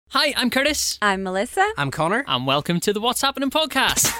Hi, I'm Curtis. I'm Melissa. I'm Connor. And welcome to the What's Happening podcast.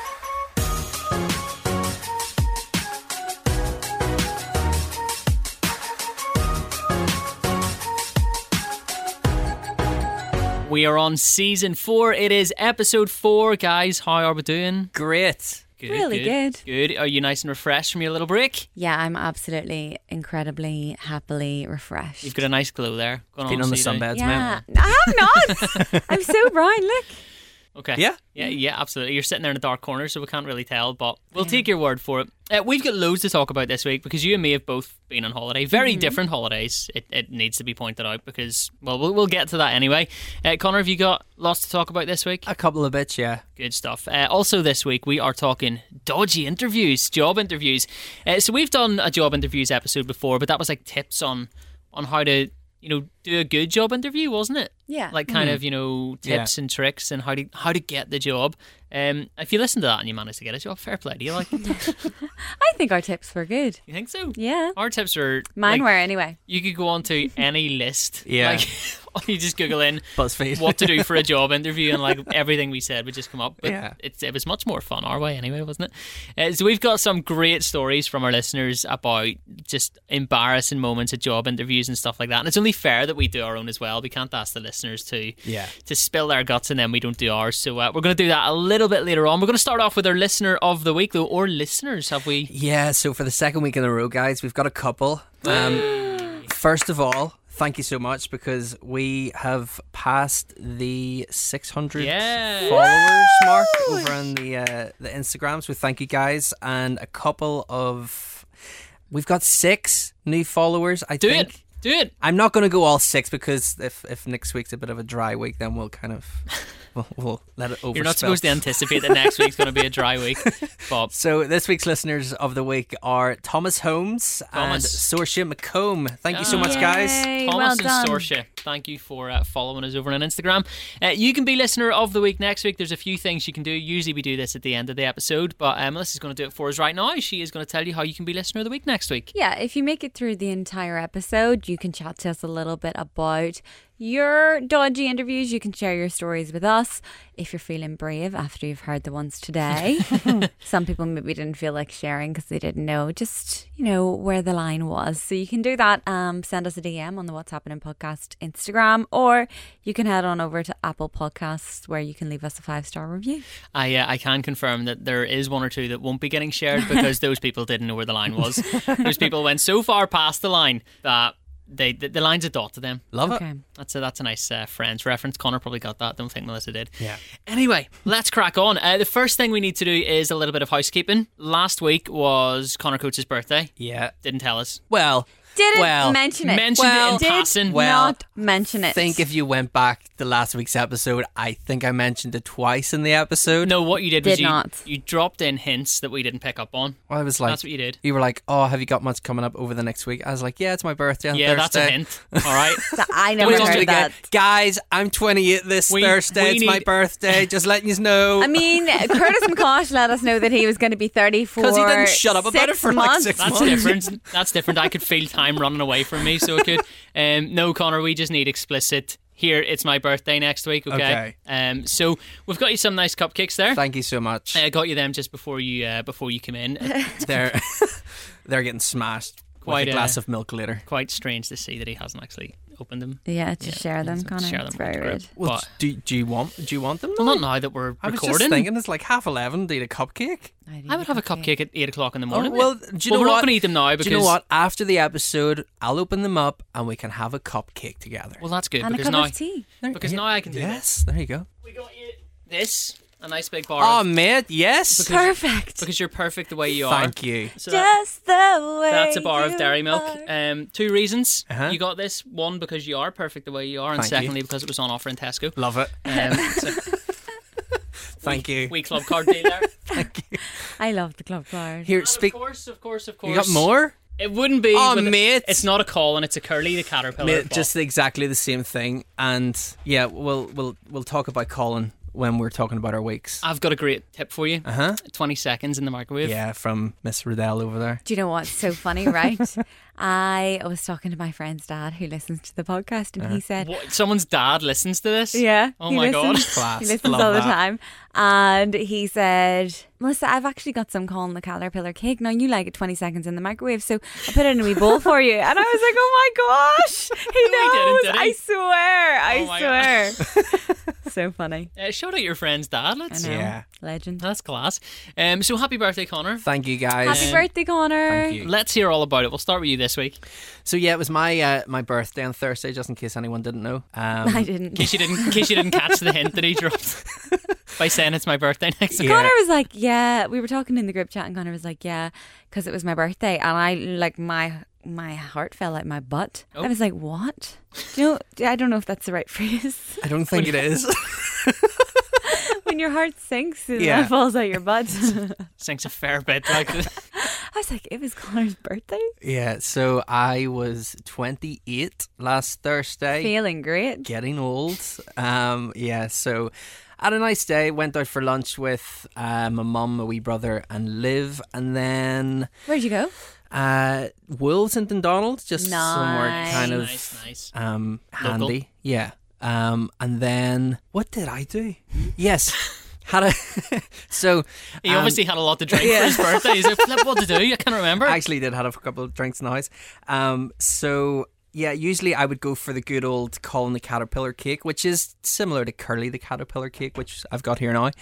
We are on season 4. It is episode 4. Guys, how are we doing? Great. Good, Really good. Good. Are you nice and refreshed from your little break? Yeah, I'm absolutely, incredibly, happily refreshed. You've got a nice glow there. Going Been on the sunbeds, yeah, man. I have not. I'm so brown. Look. Okay. Yeah? Yeah, absolutely. You're sitting there in a dark corner, so we can't really tell, but we'll take your word for it. We've got loads to talk about this week because you and me have both been on holiday. Very different holidays, it needs to be pointed out because, well, we'll get to that anyway. Connor, have you got lots to talk about this week? A couple of bits, yeah. Good stuff. Also this week, we are talking dodgy interviews, job interviews. So we've done a job interviews episode before, but that was like tips on how to, do a good job interview, wasn't it? Yeah. Like kind of, tips and tricks and how to get the job. If you listen to that and you manage to get a job, fair play to you. Like, I think our tips were good. you think so? Yeah. Our tips are Mine like, you were anyway. You could go on to any list. Yeah. Like, you just Google in BuzzFeed. what to do for a job interview and like everything we said would just come up. But Yeah. it was much more fun our way anyway, wasn't it? So we've got some great stories from our listeners about just embarrassing moments at job interviews and stuff like that. And it's only fair that we do our own as well. We can't ask the listeners to spill their guts and then we don't do ours. So we're going to do that a little bit later on. We're going to start off with our listener of the week though, or listeners, have we? Yeah, so for the second week in a row, guys, we've got a couple. First of all, thank you so much because we have passed the 600 followers mark over on the Instagram. So thank you guys. And a couple of... We've got 6 new followers, I think. Do it. I'm not going to go all 6 because if next week's a bit of a dry week, then we'll kind of... We'll let it overspill. You're not supposed to anticipate that next week's going to be a dry week, Bob. So this week's listeners of the week are Thomas Holmes and Sorsha McComb. Thank you so much, guys. Yay, Thomas well and done. Sorsha, thank you for following us over on Instagram. You can be listener of the week next week. There's a few things you can do. Usually we do this at the end of the episode, but Melissa's going to do it for us right now. She is going to tell you how you can be listener of the week next week. Yeah, if you make it through the entire episode, you can chat to us a little bit about your dodgy interviews. You can share your stories with us if you're feeling brave after you've heard the ones today. Some people maybe didn't feel like sharing because they didn't know where the line was. So you can do that. Send us a DM on the What's Happening podcast Instagram, or you can head on over to Apple Podcasts where you can leave us a 5-star review. I can confirm that there is 1 or 2 that won't be getting shared because those people didn't know where the line was. Those people went so far past the line that the line's a dot to them. Love Okay. it. That's a nice Friends reference. Connor probably got that. Don't think Melissa did. Yeah. Anyway, let's crack on. The first thing we need to do is a little bit of housekeeping. Last week was Connor Coach's birthday. Yeah. Didn't tell us. Well, Didn't mention it. Mentioned it in Did passing. not mention it. I think if you went back to last week's episode, I think I mentioned it twice in the episode. No, what you did was Did not. you dropped in hints that we didn't pick up on. Well, I was like, That's what you did. You were like, oh, have you got much coming up over the next week? I was like, yeah, it's my birthday on Yeah, Thursday. that's a hint. All right. I never Don't do it heard again. that. Guys, I'm 28 this Thursday. we It's my need- birthday. Just letting you know. I mean, Curtis McCosh let us know that he was going to be 30 for 'Cause he didn't shut up about it 6 for like months. 6 That's months. different. That's different. I could feel time running away from me, so it could. No, Connor, we just need explicit. Here, it's my birthday next week, okay? So we've got you some nice cupcakes there. Thank you so much. I got you them just before you came in. They're they're getting smashed Quite, with a glass of milk later. Quite strange to see that he hasn't actually opened them. Yeah, to share them, Connor. Share them It's with very the group. rude. Well, But- do you want them? Well, now? not now that we're I was recording. just thinking it's like 11:30 to eat a cupcake. I would have a cupcake at 8 o'clock in the morning. well, do you know we're what? not going to eat them now because Do you know what? After the episode, I'll open them up and we can have a cupcake together. Well, that's good And a because cup now of tea. now I can do this. Yes, there you go. We got you this, a nice big bar. Oh, of, mate, yes. Perfect. because you're perfect the way you are. Thank you. So Just the way that's a bar of you dairy milk. are. 2 reasons Uh-huh. you got this: 1, because you are perfect the way you are, and Thank you. secondly, because it was on offer in Tesco. Love it. So Thank you. we club card deal there. I love the club card. Here, Of speak. course. You got more? It wouldn't be. Oh, with mate. It's not a Colin, it's a Curly the caterpillar. Mate, but just exactly the same thing. And yeah, we'll talk about Colin when we're talking about our weeks. I've got a great tip for you. 20 seconds in the microwave. Yeah, from Miss Riddell over there. Do you know what's so funny, right? I was talking to my friend's dad who listens to the podcast, and he said, What? Someone's dad listens to this? yeah. Oh he my God. listens. Class. He listens Love all the that. time. And he said, Melissa, I've actually got some Colin the Caterpillar cake. Now, you like it 20 seconds in the microwave, so I put it in a wee bowl for you. And I was like, oh my gosh, he No, he didn't, knows. did he? I swear. Oh my I swear. So funny. Shout out your friend's dad. I Let's. know. Yeah. Legend. That's class. So happy birthday, Connor. Thank you, guys. Happy birthday, Connor. Thank you. Let's hear all about it. We'll start with you this week. So yeah, it was my my birthday on Thursday, just in case anyone didn't know. I didn't. In case you didn't catch the hint that he dropped by saying it's my birthday next week. Yeah. Connor was like, yeah, we were talking in the group chat and Connor was like, yeah, because it was my birthday. And I, like, my heart fell out my butt. Oh. I was like, what? Do you know, I don't know if that's the right phrase. I don't think it is. When your heart sinks and Yeah. it falls out your butt. Sinks a fair bit. Like, I was like, it was Connor's birthday. Yeah, so I was 28 last Thursday. Feeling great. Getting old. Yeah, so had a nice day. Went out for lunch with my mum, my wee brother, and Liv, and then Where'd you go? Wolves in Dundonald, just somewhere Nice. kind of nice. handy. Yeah. And then what did I do? Yes. Had a so He obviously had a lot to drink for his birthday. He's like, "Flip, what to do? I can't remember." I actually did have a couple of drinks in the house. So yeah, usually I would go for the good old Colin the Caterpillar cake, which is similar to Curly the Caterpillar cake, which I've got here now.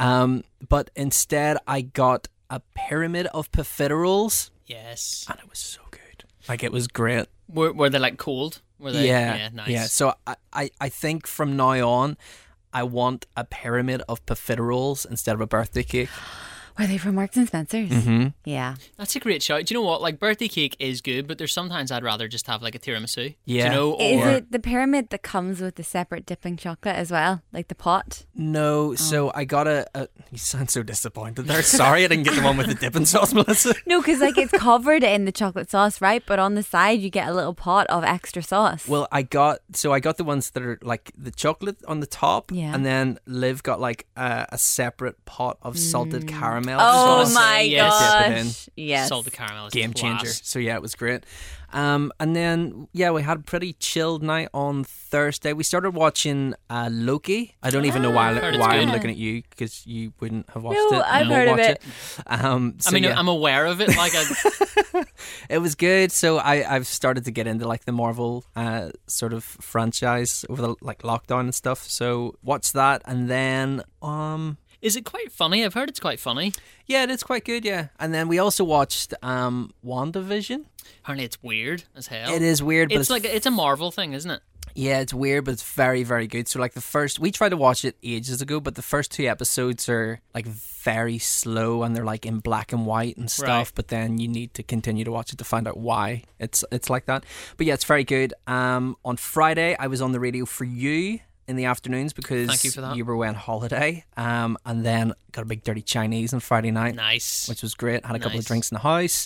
But instead I got a pyramid of profiteroles, Yes. and it was so good. Like, it was great. Were they like cold? Were they? Yeah, nice. yeah. So I think from now on, I want a pyramid of profiteroles instead of a birthday cake. Were they from Marks and Spencer's? Mm-hmm. Yeah. That's a great shout. Do you know what? Like, birthday cake is good, but there's sometimes I'd rather just have like a tiramisu. Yeah. Do you know? Is Or it the pyramid that comes with the separate dipping chocolate as well? Like the pot? No, so I got a. You sound so disappointed there. Sorry, I didn't get the one with the dipping sauce, Melissa. No, because like it's covered in the chocolate sauce, right? But on the side, you get a little pot of extra sauce. Well, I got the ones that are like the chocolate on the top, Yeah. and then Liv got like a separate pot of salted caramel. Oh wanna say, my yes. Dip it in. gosh! Yes. salted caramel is Game class. changer. So yeah, it was great. And then yeah, we had a pretty chilled night on Thursday. We started watching Loki. I don't even know why Heard it's I'm good. looking at you, because you wouldn't have watched No, it. I've You heard won't of watch it. So I mean, yeah. I'm aware of it. Like, It was good. So I've started to get into like the Marvel sort of franchise over the like lockdown and stuff. So watch that, and then is it quite funny? I've heard it's quite funny. yeah, it's quite good. Yeah, and then we also watched WandaVision. Apparently, it's weird as hell. It is weird, but It's like it's a Marvel thing, isn't it? yeah, it's weird, but it's very, very good. So like we tried to watch it ages ago, but the first 2 episodes are like very slow, and they're like in black and white and stuff. Right. But then you need to continue to watch it to find out why it's like that. But yeah, it's very good. On Friday, I was on the radio for you in the afternoons because Thank you for that. you were away on holiday. And then got a big dirty Chinese on Friday night, Nice. which was great. Had a couple of Nice. drinks in the house.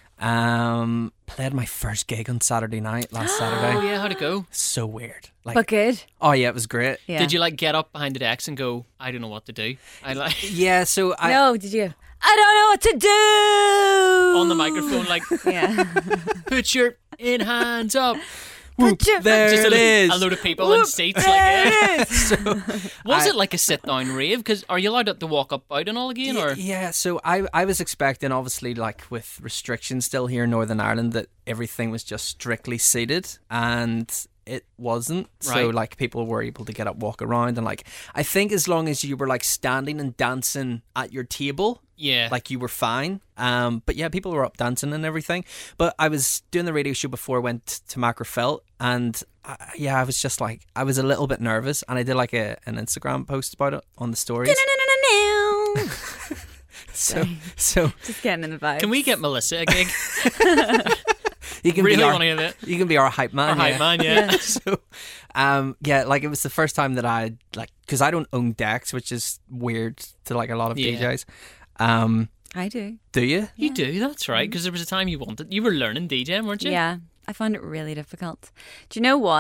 Played my first gig on Saturday night last Oh Saturday. yeah, how'd it go? So weird. Like, But good. oh yeah, it was great. Yeah. Did you like get up behind the decks and go, I don't know what to do? I like Yeah, so I No, did you? I don't know what to do. on the microphone, like, Yeah. put your in hands up. Put your- there Just it is. a load of people in seats. Like, yeah. So, Was I- it like a sit down rave? Because are you allowed to walk up out and all again? Or yeah, so I was expecting, obviously, like with restrictions still here in Northern Ireland, that everything was just strictly seated, and it wasn't. So Right. like people were able to get up, walk around, and like I think as long as you were like standing and dancing at your table, yeah, like you were fine. But yeah, people were up dancing and everything. But I was doing the radio show before I went to Macrofelt, and I was just like, I was a little bit nervous, and I did like an Instagram post about it on the stories. so Just getting in the vibe. can we get Melissa a gig? you can Really be our, want to hear that? you can be our hype man. Or hype man, yeah. So, yeah, like it was the first time that I like, because I don't own decks, which is weird to like a lot of Yeah. DJs. I do. Do you? You do, that's right. Because there was a time you wanted. You were learning DJing, weren't you? Yeah. I found it really difficult. Do you know what?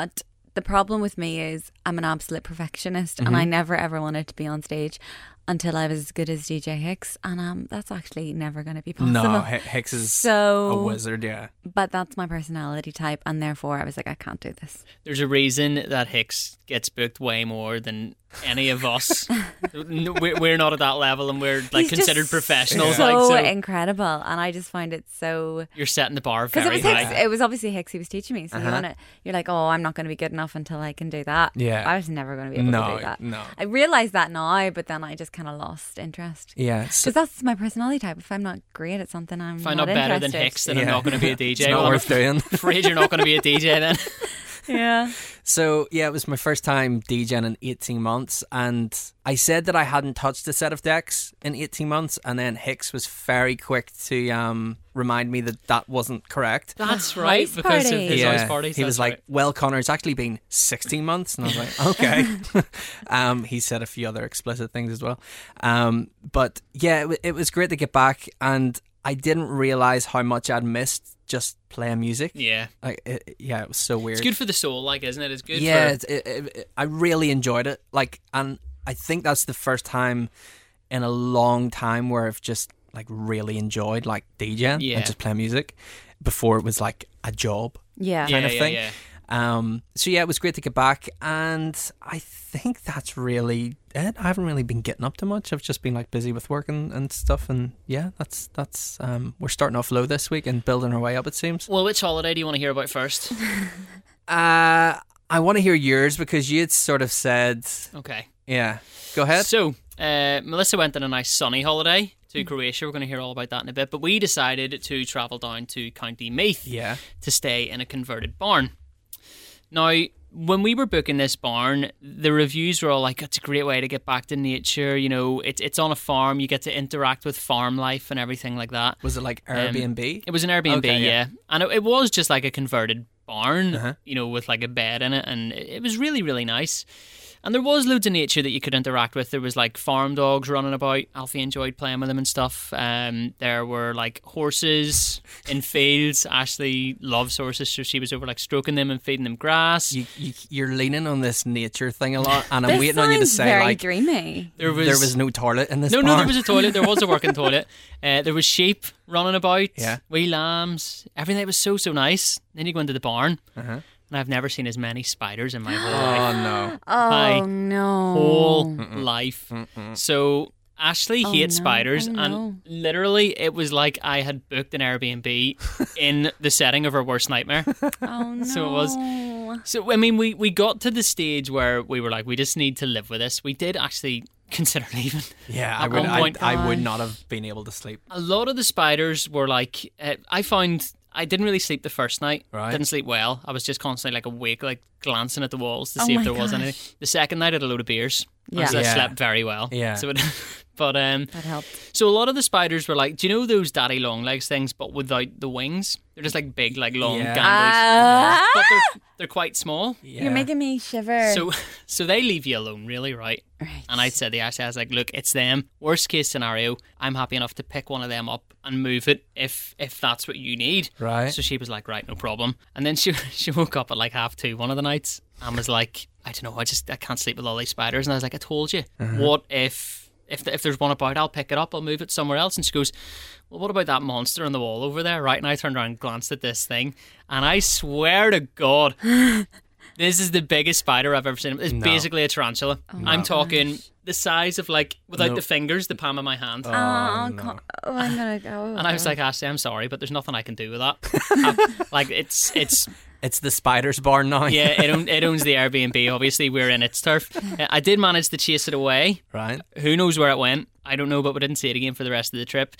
the problem with me is I'm an absolute perfectionist, and I never ever wanted to be on stage until I was as good as DJ Hicks, and that's actually never going to be possible. No, Hicks is a wizard, yeah. But that's my personality type, and therefore I was like, I can't do this. There's a reason that Hicks gets booked way more than any of us. We're not at that level, and we're like considered professionals. So incredible, and I just find it so. You're setting the bar very high. Because it was obviously Hicks who was teaching me, so you're like, oh, I'm not going to be good enough until I can do that. Yeah, I was never going to be able to do that. No, I realise that now, but then I just kind of lost interest. Yeah, because that's my personality type. If I'm not great at something, if I'm not better than Hicks, then I'm not going to be a DJ. It's not worth doing. I'm afraid you're not going to be a DJ then. Yeah. So, yeah, it was my first time DJing in 18 months, and I said that I hadn't touched a set of decks in 18 months, and then Hicks was very quick to remind me that wasn't correct. That's right, because of his house parties. He was like, well, Connor, it's actually been 16 months, and I was like, okay. He said a few other explicit things as well. But, yeah, it was great to get back, and I didn't realise how much I'd missed just playing music. Yeah. It was so weird. It's good for the soul, like, isn't it? It's good I really enjoyed it. And I think that's the first time in a long time where I've just, like, really enjoyed, like, DJing and just playing music. Before it was, like, a job kind of thing. Yeah. So yeah, it was great to get back, and I think that's really it. I haven't really been getting up to much. I've just been like busy with work and stuff, and yeah, that's we're starting off low this week and building our way up, it seems. Well, which holiday do you want to hear about first? I want to hear yours, because you had sort of said, okay, yeah, go ahead. So Melissa went on a nice sunny holiday to Croatia. We're going to hear all about that in a bit, but we decided to travel down to County Meath to stay in a converted barn. Now, when we were booking this barn, the reviews were all like, it's a great way to get back to nature, you know, it's on a farm, you get to interact with farm life and everything like that. Was it like Airbnb? It was an Airbnb, yeah. And it was just like a converted barn, you know, with like a bed in it, and it was really, really nice. And there was loads of nature that you could interact with. There was like farm dogs running about. Alfie enjoyed playing with them and stuff. There were like horses in fields. Ashley loves horses, so she was over like stroking them and feeding them grass. You're leaning on this nature thing a lot, and I'm waiting on you to say very like dreamy. There was no toilet in this barn. No, there was a toilet. There was a working toilet. There was sheep running about. Yeah. Wee lambs. Everything was so nice. Then you go into the barn. And I've never seen as many spiders in my whole life. No. Oh, no. Whole life. So Ashley hates spiders, and literally it was like I had booked an Airbnb in the setting of her worst nightmare. Oh, no. So it was. So, I mean, we got to the stage where we were like, we just need to live with this. We did actually consider leaving. Yeah, I would not have been able to sleep. A lot of the spiders were like, I found... I didn't really sleep the first night. Right. Didn't sleep well. I was just constantly like awake, like glancing at the walls to see if there was anything. The second night I had a load of beers. Yeah. I slept very well. Yeah. So but that helped. So a lot of the spiders were like, do you know those daddy long legs things, but without the wings? They're just like big, like long ganders. But they're quite small. Yeah. You're making me shiver. So they leave you alone, really, right? Right. And I said to Ashley, I was like, look, it's them. Worst case scenario, I'm happy enough to pick one of them up and move it if that's what you need. Right. So she was like, right, no problem. And then she woke up at like 2:30 one of the nights and was like, I don't know, I can't sleep with all these spiders. And I was like, I told you. What if there's one about, I'll pick it up, I'll move it somewhere else. And she goes, well, what about that monster on the wall over there, right? And I turned around and glanced at this thing, and I swear to God, this is the biggest spider I've ever seen. It's basically a tarantula. I'm talking the size of, like, without the fingers, the palm of my hand. I'm gonna go. And I was like, Ashley, I'm sorry, but there's nothing I can do with that. Like, it's the spider's barn now. Yeah, it owns the Airbnb. Obviously, we're in its turf. I did manage to chase it away. Right. Who knows where it went? I don't know, but we didn't see it again for the rest of the trip.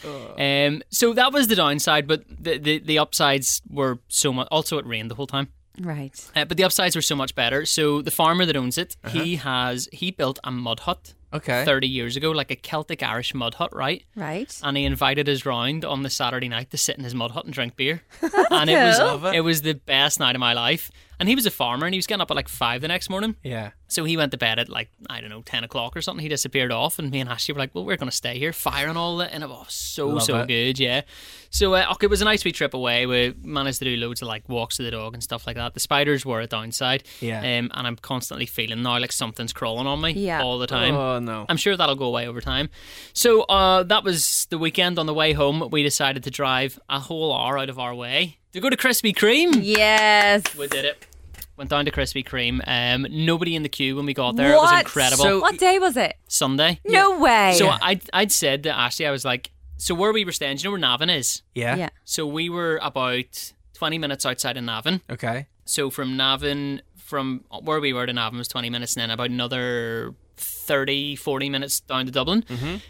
So that was the downside, but the upsides were so much. Also, it rained the whole time. Right. But the upsides were so much better. So the farmer that owns it, he built a mud hut. Okay. 30 years ago, like a Celtic Irish mud hut, right? Right. And he invited us round on the Saturday night to sit in his mud hut and drink beer. And it was the best night of my life. And he was a farmer and he was getting up at like 5 the next morning. Yeah. So he went to bed at like, I don't know, 10 o'clock or something. He disappeared off, and me and Ashley were like, well, we're going to stay here, fire and all that. And it was so good, yeah. So it was a nice wee trip away. We managed to do loads of like walks to the dog and stuff like that. The spiders were a downside. Yeah. And I'm constantly feeling now like something's crawling on me all the time. Oh, no. I'm sure that'll go away over time. So that was the weekend. On the way home, we decided to drive a whole hour out of our way to go to Krispy Kreme. Yes. We did it. Went down to Krispy Kreme. Nobody in the queue when we got there. What? It was incredible. So- What day was it? Sunday. No way. So I'd said to Ashley, I was like, so where we were staying, do you know where Navan is? Yeah. yeah. So we were about 20 minutes outside of Navan. Okay. So from Navan, from where we were to Navan was 20 minutes, and then about another 30, 40 minutes down to Dublin.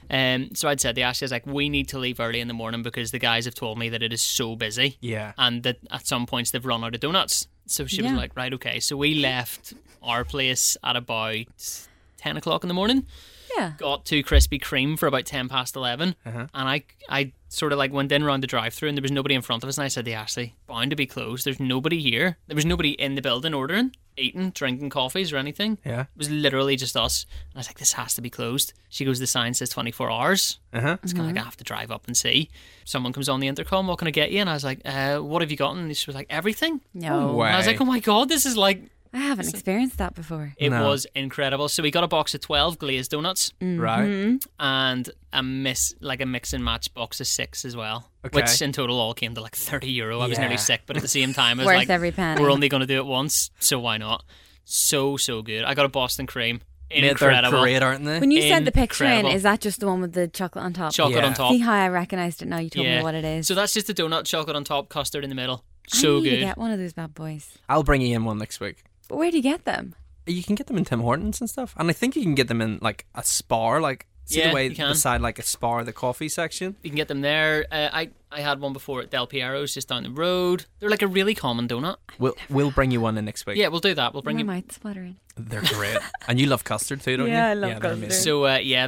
So I'd said to Ashley, I was like, we need to leave early in the morning because the guys have told me that it is so busy. Yeah. And that at some points they've run out of donuts. So she was like, right, okay. So we left our place at about 10 o'clock in the morning. Yeah. Got to Krispy Kreme for about 10 past 11. And I sort of like went in around the drive-thru and there was nobody in front of us. And I said to Ashley, bound to be closed. There's nobody here. There was nobody in the building ordering, eating, drinking coffees or anything. Yeah. It was literally just us. And I was like, this has to be closed. She goes, the sign says 24 hours. It's kind of like, I have to drive up and see. Someone comes on the intercom, what can I get you? And I was like, what have you gotten? And she was like, everything. No. Way. And I was like, oh my God, this is like... I haven't experienced that before. It No. was incredible. So we got a box of 12 glazed donuts Right. and a mix and match box of 6 as well. Okay. Which in total all came to like €30. I was Yeah. nearly sick, but at the same time I was Worth like, every penny. we're only going to do it once, so why not? So good. I got a Boston cream. Mate, they're Incredible. great, aren't they? When you sent the picture in, Incredible. is that just the one with the chocolate on top? Chocolate Yeah. on top. See how I recognised it now? You told me what it is. So that's just a donut, chocolate on top, custard in the middle. I So need to good. get one of those bad boys. I'll bring you in one next week. But where do you get them? You can get them in Tim Hortons and stuff. And I think you can get them in like a Spar, like see Yeah, the way you can. beside like a Spar, the coffee section. You can get them there. I had one before at Del Piero's just down the road. They're like a really common donut. We'll bring you one in next week. Yeah, we'll do that. We'll bring My you. mouth's fluttering. They're great. And you love custard too, don't you? Yeah, I love they're custard. amazing. So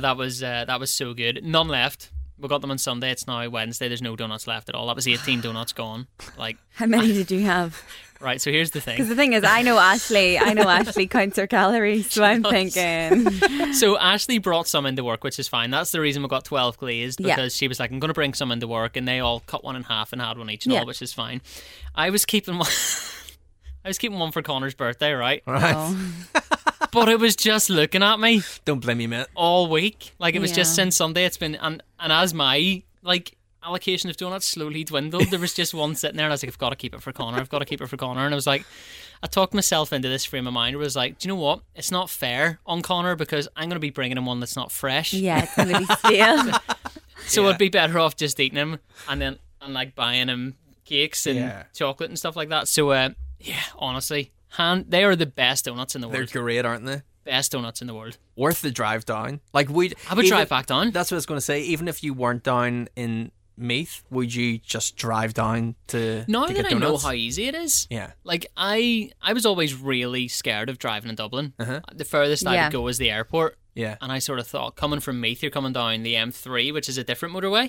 that was so good. None left. We got them on Sunday. It's now Wednesday. There's no donuts left at all. That was 18 donuts gone. Like, How many did you have? right. So here's the Because thing. the thing is, I know Ashley counts her calories, so I'm thinking. So Ashley brought some into work, which is fine. That's the reason we got 12 glazed, Yeah. because she was like, I'm going to bring some into work, and they all cut one in half and had one each and Yeah. all, which is fine. I was keeping one. I was keeping one for Connor's birthday, right? Right. Oh. But it was just looking at me Don't blame me, mate. all week. Like, it was just Yeah. since Sunday. It's been, and as my like allocation of donuts slowly dwindled, there was just one sitting there, and I was like, I've got to keep it for Connor. I've got to keep it for Connor. And I was like, I talked myself into this frame of mind where I was like, do you know what? It's not fair on Connor because I'm going to be bringing him one that's not fresh. Yeah, it's going to be stale. So Yeah. I'd be better off just eating him and like buying him cakes and Yeah. chocolate and stuff like that. So yeah, honestly, they are the best donuts in the They're world. great, aren't they? Best donuts in the world. Worth the drive down. Like I would drive back down. That's what I was going to say. Even if you weren't down in Meath, would you just drive down to Now to that get I know donuts? how easy it is, Yeah. like I was always really scared of driving in Dublin. The furthest I Yeah. would go is the airport. Yeah. And I sort of thought, coming from Meath, you're coming down the M3, which is a different motorway,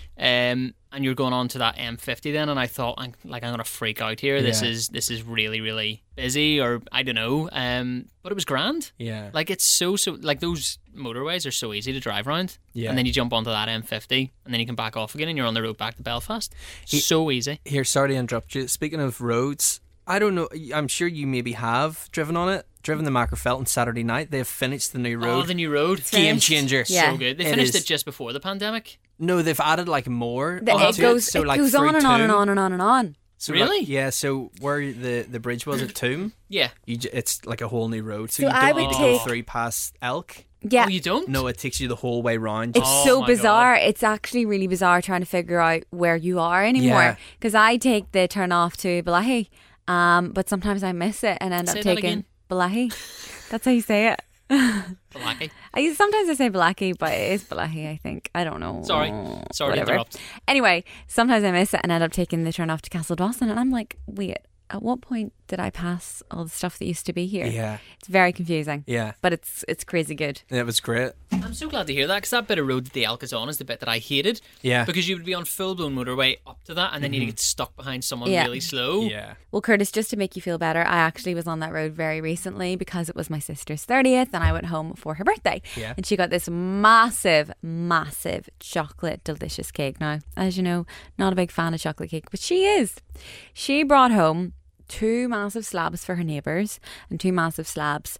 and you're going on to that M50 then. And I thought, I'm going to freak out here. This Yeah. is really, really busy, or I don't know. But it was grand. Yeah. Like, it's so like those motorways are so easy to drive around. Yeah. And then you jump onto that M50, and then you can back off again, and you're on the road back to Belfast. So easy. Here, sorry to interrupt you. Speaking of roads, I don't know. I'm sure you maybe have driven on it. Driven the Macrofelton Saturday night. They've finished the new road. Oh, the new road. Game changer. Yeah. So good. They It finished is. it just before the pandemic. No, they've added like more. It onto goes, So, it like, goes through on and on and Toome. on and on and on. So Really? Like, yeah. So where the bridge was at Toome, Yeah. it's like a whole new road. So, So you I don't would need to go take- through past Elk. Yeah. Oh, you don't? No, it takes you the whole way round. It's Oh so my bizarre. It's actually really bizarre trying to figure out where you are anymore. Yeah. Because I take the turn off to Balahi, but sometimes I miss it and end Say up that taking again. Balahi. That's how you say it. Lucky. Sometimes I say Balahi, but it is Balahi, I think. I don't know. Sorry to Whatever. interrupt. Anyway, sometimes I miss it and end up taking the turn off to Castle Dawson, and I'm like, wait, at what point did I pass all the stuff that used to be here? Yeah. It's very confusing. Yeah. But it's crazy good. It was great. I'm so glad to hear that, because that bit of road that the Elk is on is the bit that I hated. Yeah. Because you would be on full-blown motorway up to that, and then you'd get stuck behind someone Yeah. really slow. Yeah. Well, Curtis, just to make you feel better, I actually was on that road very recently because it was my sister's 30th and I went home for her birthday. Yeah. And she got this massive, massive chocolate delicious cake. Now, as you know, not a big fan of chocolate cake, but she is. She brought home 2 massive slabs for her neighbours and 2 massive slabs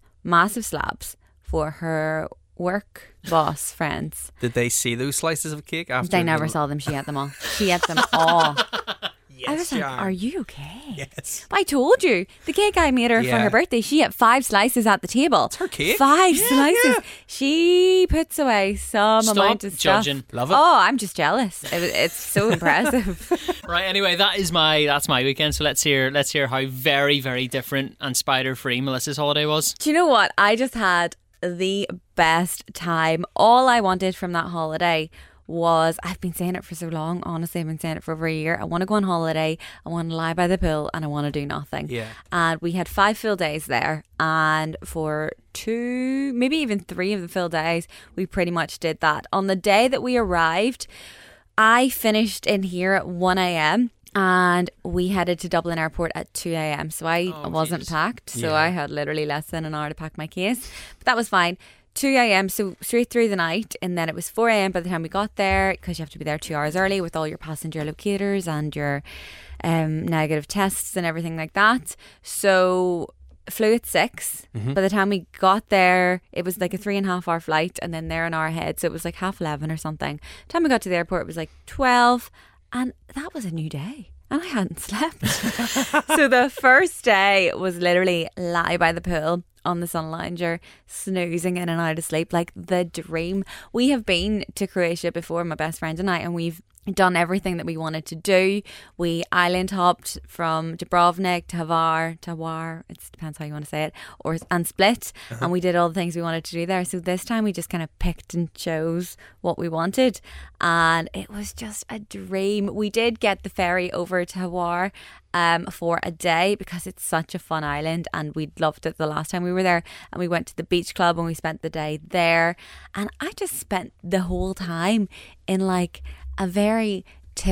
for her work boss friends. Did they see those slices of cake after? They never saw them. She ate them all. She ate them all. Yes, I was like, Sharon. are you okay? Yes. I told you. The cake I made her for Yeah. her birthday, she ate 5 slices at the table. It's her cake. 5 Yeah, slices. yeah. She puts away some Stop amount of stuff. judging. Love it. Oh, I'm just jealous. It's so impressive. Right, anyway, that's my weekend. So let's hear how very, very different and spider-free Melissa's holiday was. Do you know what? I just had the best time. All I wanted from that holiday was, I've been saying it for so long, honestly, I've been saying it for over a year. I want to go on holiday, I want to lie by the pool, and I want to do nothing. Yeah. And we had 5 full days there, and for 2, maybe even 3 of the full days, we pretty much did that. On the day that we arrived, I finished in here at 1 a.m. and we headed to Dublin Airport at 2 a.m. So I wasn't Jesus. packed. So Yeah. I had literally less than an hour to pack my case. But that was fine. 2 a.m. so straight through the night, and then it was 4 a.m. by the time we got there, because you have to be there 2 hours early with all your passenger locators and your negative tests and everything like that. So flew at 6. By the time we got there, it was like a 3.5 hour flight, and then they're an hour ahead, so it was like 11:30 or something. By the time we got to the airport, it was like 12, and that was a new day. And I hadn't slept. So the first day was literally lie by the pool on the sun lounger, snoozing in and out of sleep, like the dream. We have been to Croatia before, my best friend and I, and we've done everything that we wanted to do. We island hopped from Dubrovnik to Hvar, it depends how you want to say it, and Split, and we did all the things we wanted to do there. So this time we just kind of picked and chose what we wanted, and it was just a dream. We did get the ferry over to Hvar for a day because it's such a fun island, and we loved it the last time we were there. And we went to the beach club and we spent the day there, and I just spent the whole time in like a very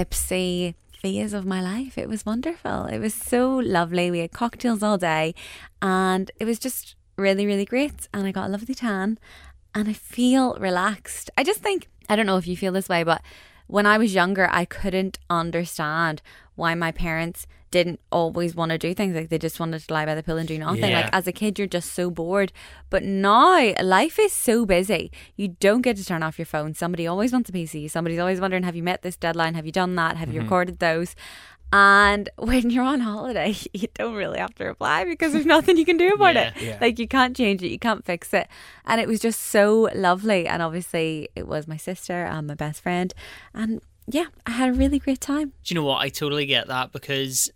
tipsy phase of my life. It was wonderful. It was so lovely. We had cocktails all day, and it was just really, really great. And I got a lovely tan, and I feel relaxed. I just think, I don't know if you feel this way, but when I was younger, I couldn't understand why my parents didn't always want to do things. Like, they just wanted to lie by the pool and do nothing. Yeah. Like, as a kid, you're just so bored. But now life is so busy, you don't get to turn off your phone. Somebody always wants a PC. Somebody's always wondering, have you met this deadline? Have you done that? Have you recorded those? And when you're on holiday, you don't really have to reply because there's nothing you can do about it. Yeah. Like, you can't change it, you can't fix it. And it was just so lovely. And obviously it was my sister and my best friend, and yeah, I had a really great time. Do you know what? I totally get that, because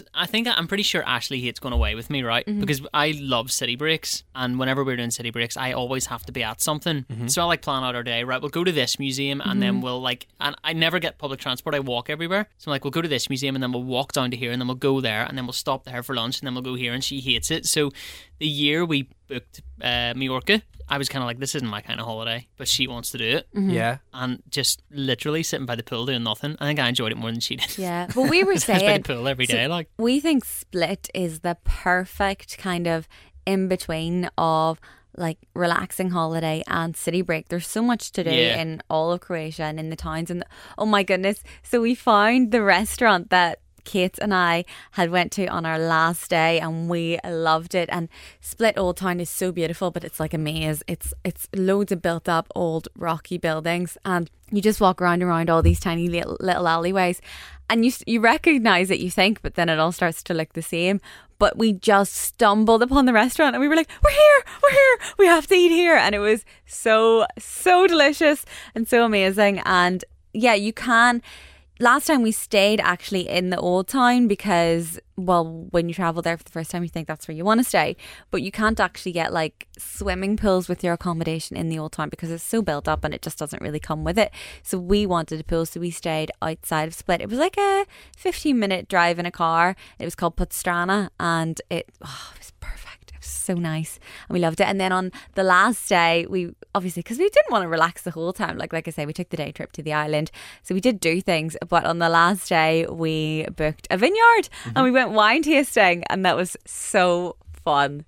I'm pretty sure Ashley hates going away with me, right? Because I love city breaks, and whenever we're doing city breaks, I always have to be at something. So I like plan out our day, right? We'll go to this museum, and then we'll and I never get public transport, I walk everywhere. So I'm like, we'll go to this museum, and then we'll walk down to here, and then we'll go there, and then we'll stop there for lunch, and then we'll go here, and she hates it. So the year we booked Majorca, I was kind of like, this isn't my kind of holiday, but she wants to do it. Yeah. And just literally sitting by the pool doing nothing. I think I enjoyed it more than she did. Yeah, but we were I was by the saying pool every day, like. we think Split is the perfect kind of in between of like relaxing holiday and city break. There's so much to do Yeah. in all of Croatia and in the towns, and oh my goodness. So we found the restaurant that Kate and I had went to on our last day, and we loved it. And Split Old Town is so beautiful, but it's like a maze. It's loads of built up old rocky buildings, and you just walk around all these tiny little alleyways, and you recognise it, you think, but then it all starts to look the same. But we just stumbled upon the restaurant, and we were like, we're here, we have to eat here. And it was so delicious and so amazing. And yeah, you can, last time we stayed actually in the Old Town because, well, when you travel there for the first time, you think that's where you want to stay, but you can't actually get like swimming pools with your accommodation in the Old Town because it's so built up and it just doesn't really come with it. So we wanted a pool, so we stayed outside of Split. It was like a 15-minute drive in a car. It was called Puttstrana, and it was perfect. It was so nice and we loved it. And then on the last day, we obviously, because we didn't want to relax the whole time, like I say, we took the day trip to the island, so we did do things, but on the last day we booked a vineyard and we went wine tasting, and that was so fun.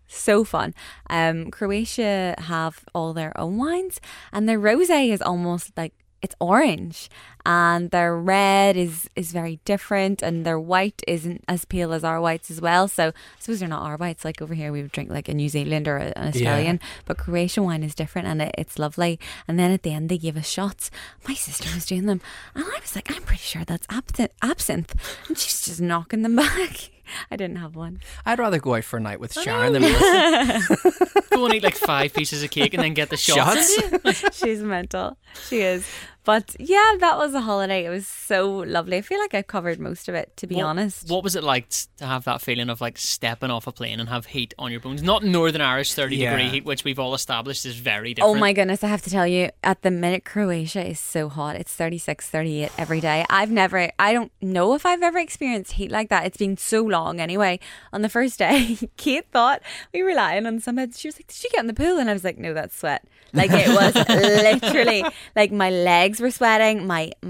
Croatia have all their own wines, and their rosé is almost like, it's orange, and their red is very different, and their white isn't as pale as our whites as well. So I suppose they're not our whites. Like over here we would drink like a New Zealand or an Australian, but Croatian wine is different, and it's lovely. And then at the end they gave us shots. My sister was doing them and I was like, I'm pretty sure that's absinthe, and she's just knocking them back. I didn't have one. I'd rather go out for a night with Sharon than Melissa. Go and eat like 5 pieces of cake and then get the shots. She's mental. She is. But yeah, that was a holiday. It was so lovely. I feel like I covered most of it, to be honest. What was it like to have that feeling of like stepping off a plane and have heat on your bones? Not Northern Irish 30-degree heat, which we've all established is very different. Oh my goodness, I have to tell you, at the minute Croatia is so hot. It's 36, 38 every day. I don't know if I've ever experienced heat like that. It's been so long anyway. On the first day, Kate thought we were lying on some bed. She was like, did you get in the pool? And I was like, no, that's sweat. Like it was literally like my legs were sweating,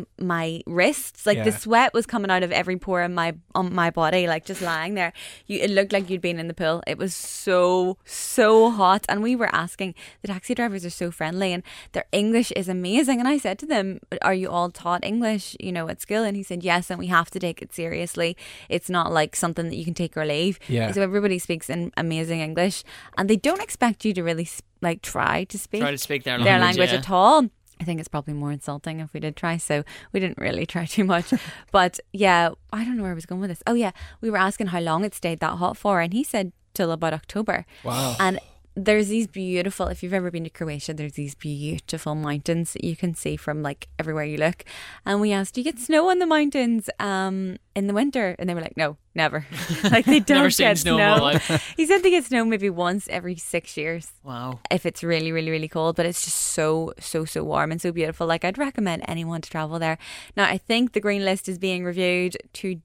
my wrists, like the sweat was coming out of every pore in on my body, like just lying there. It looked like you'd been in the pool. It was so hot, and we were asking, the taxi drivers are so friendly and their English is amazing, and I said to them, are you all taught English, at school? And he said yes, and we have to take it seriously. It's not like something that you can take or leave. So everybody speaks in amazing English, and they don't expect you to really try to speak their language at all. I think it's probably more insulting if we did try, so we didn't really try too much. But yeah, I don't know where I was going with this. Oh yeah, we were asking how long it stayed that hot for, and he said till about October. Wow. And there's these beautiful, if you've ever been to Croatia, there's these beautiful mountains that you can see from like everywhere you look. And we asked, do you get snow on the mountains in the winter? And they were like, no, never. Like they don't Never get seen snow in my life. He said they get snow maybe once every 6 years. Wow. If it's really, really, really cold, but it's just so warm and so beautiful. Like I'd recommend anyone to travel there. Now I think the green list is being reviewed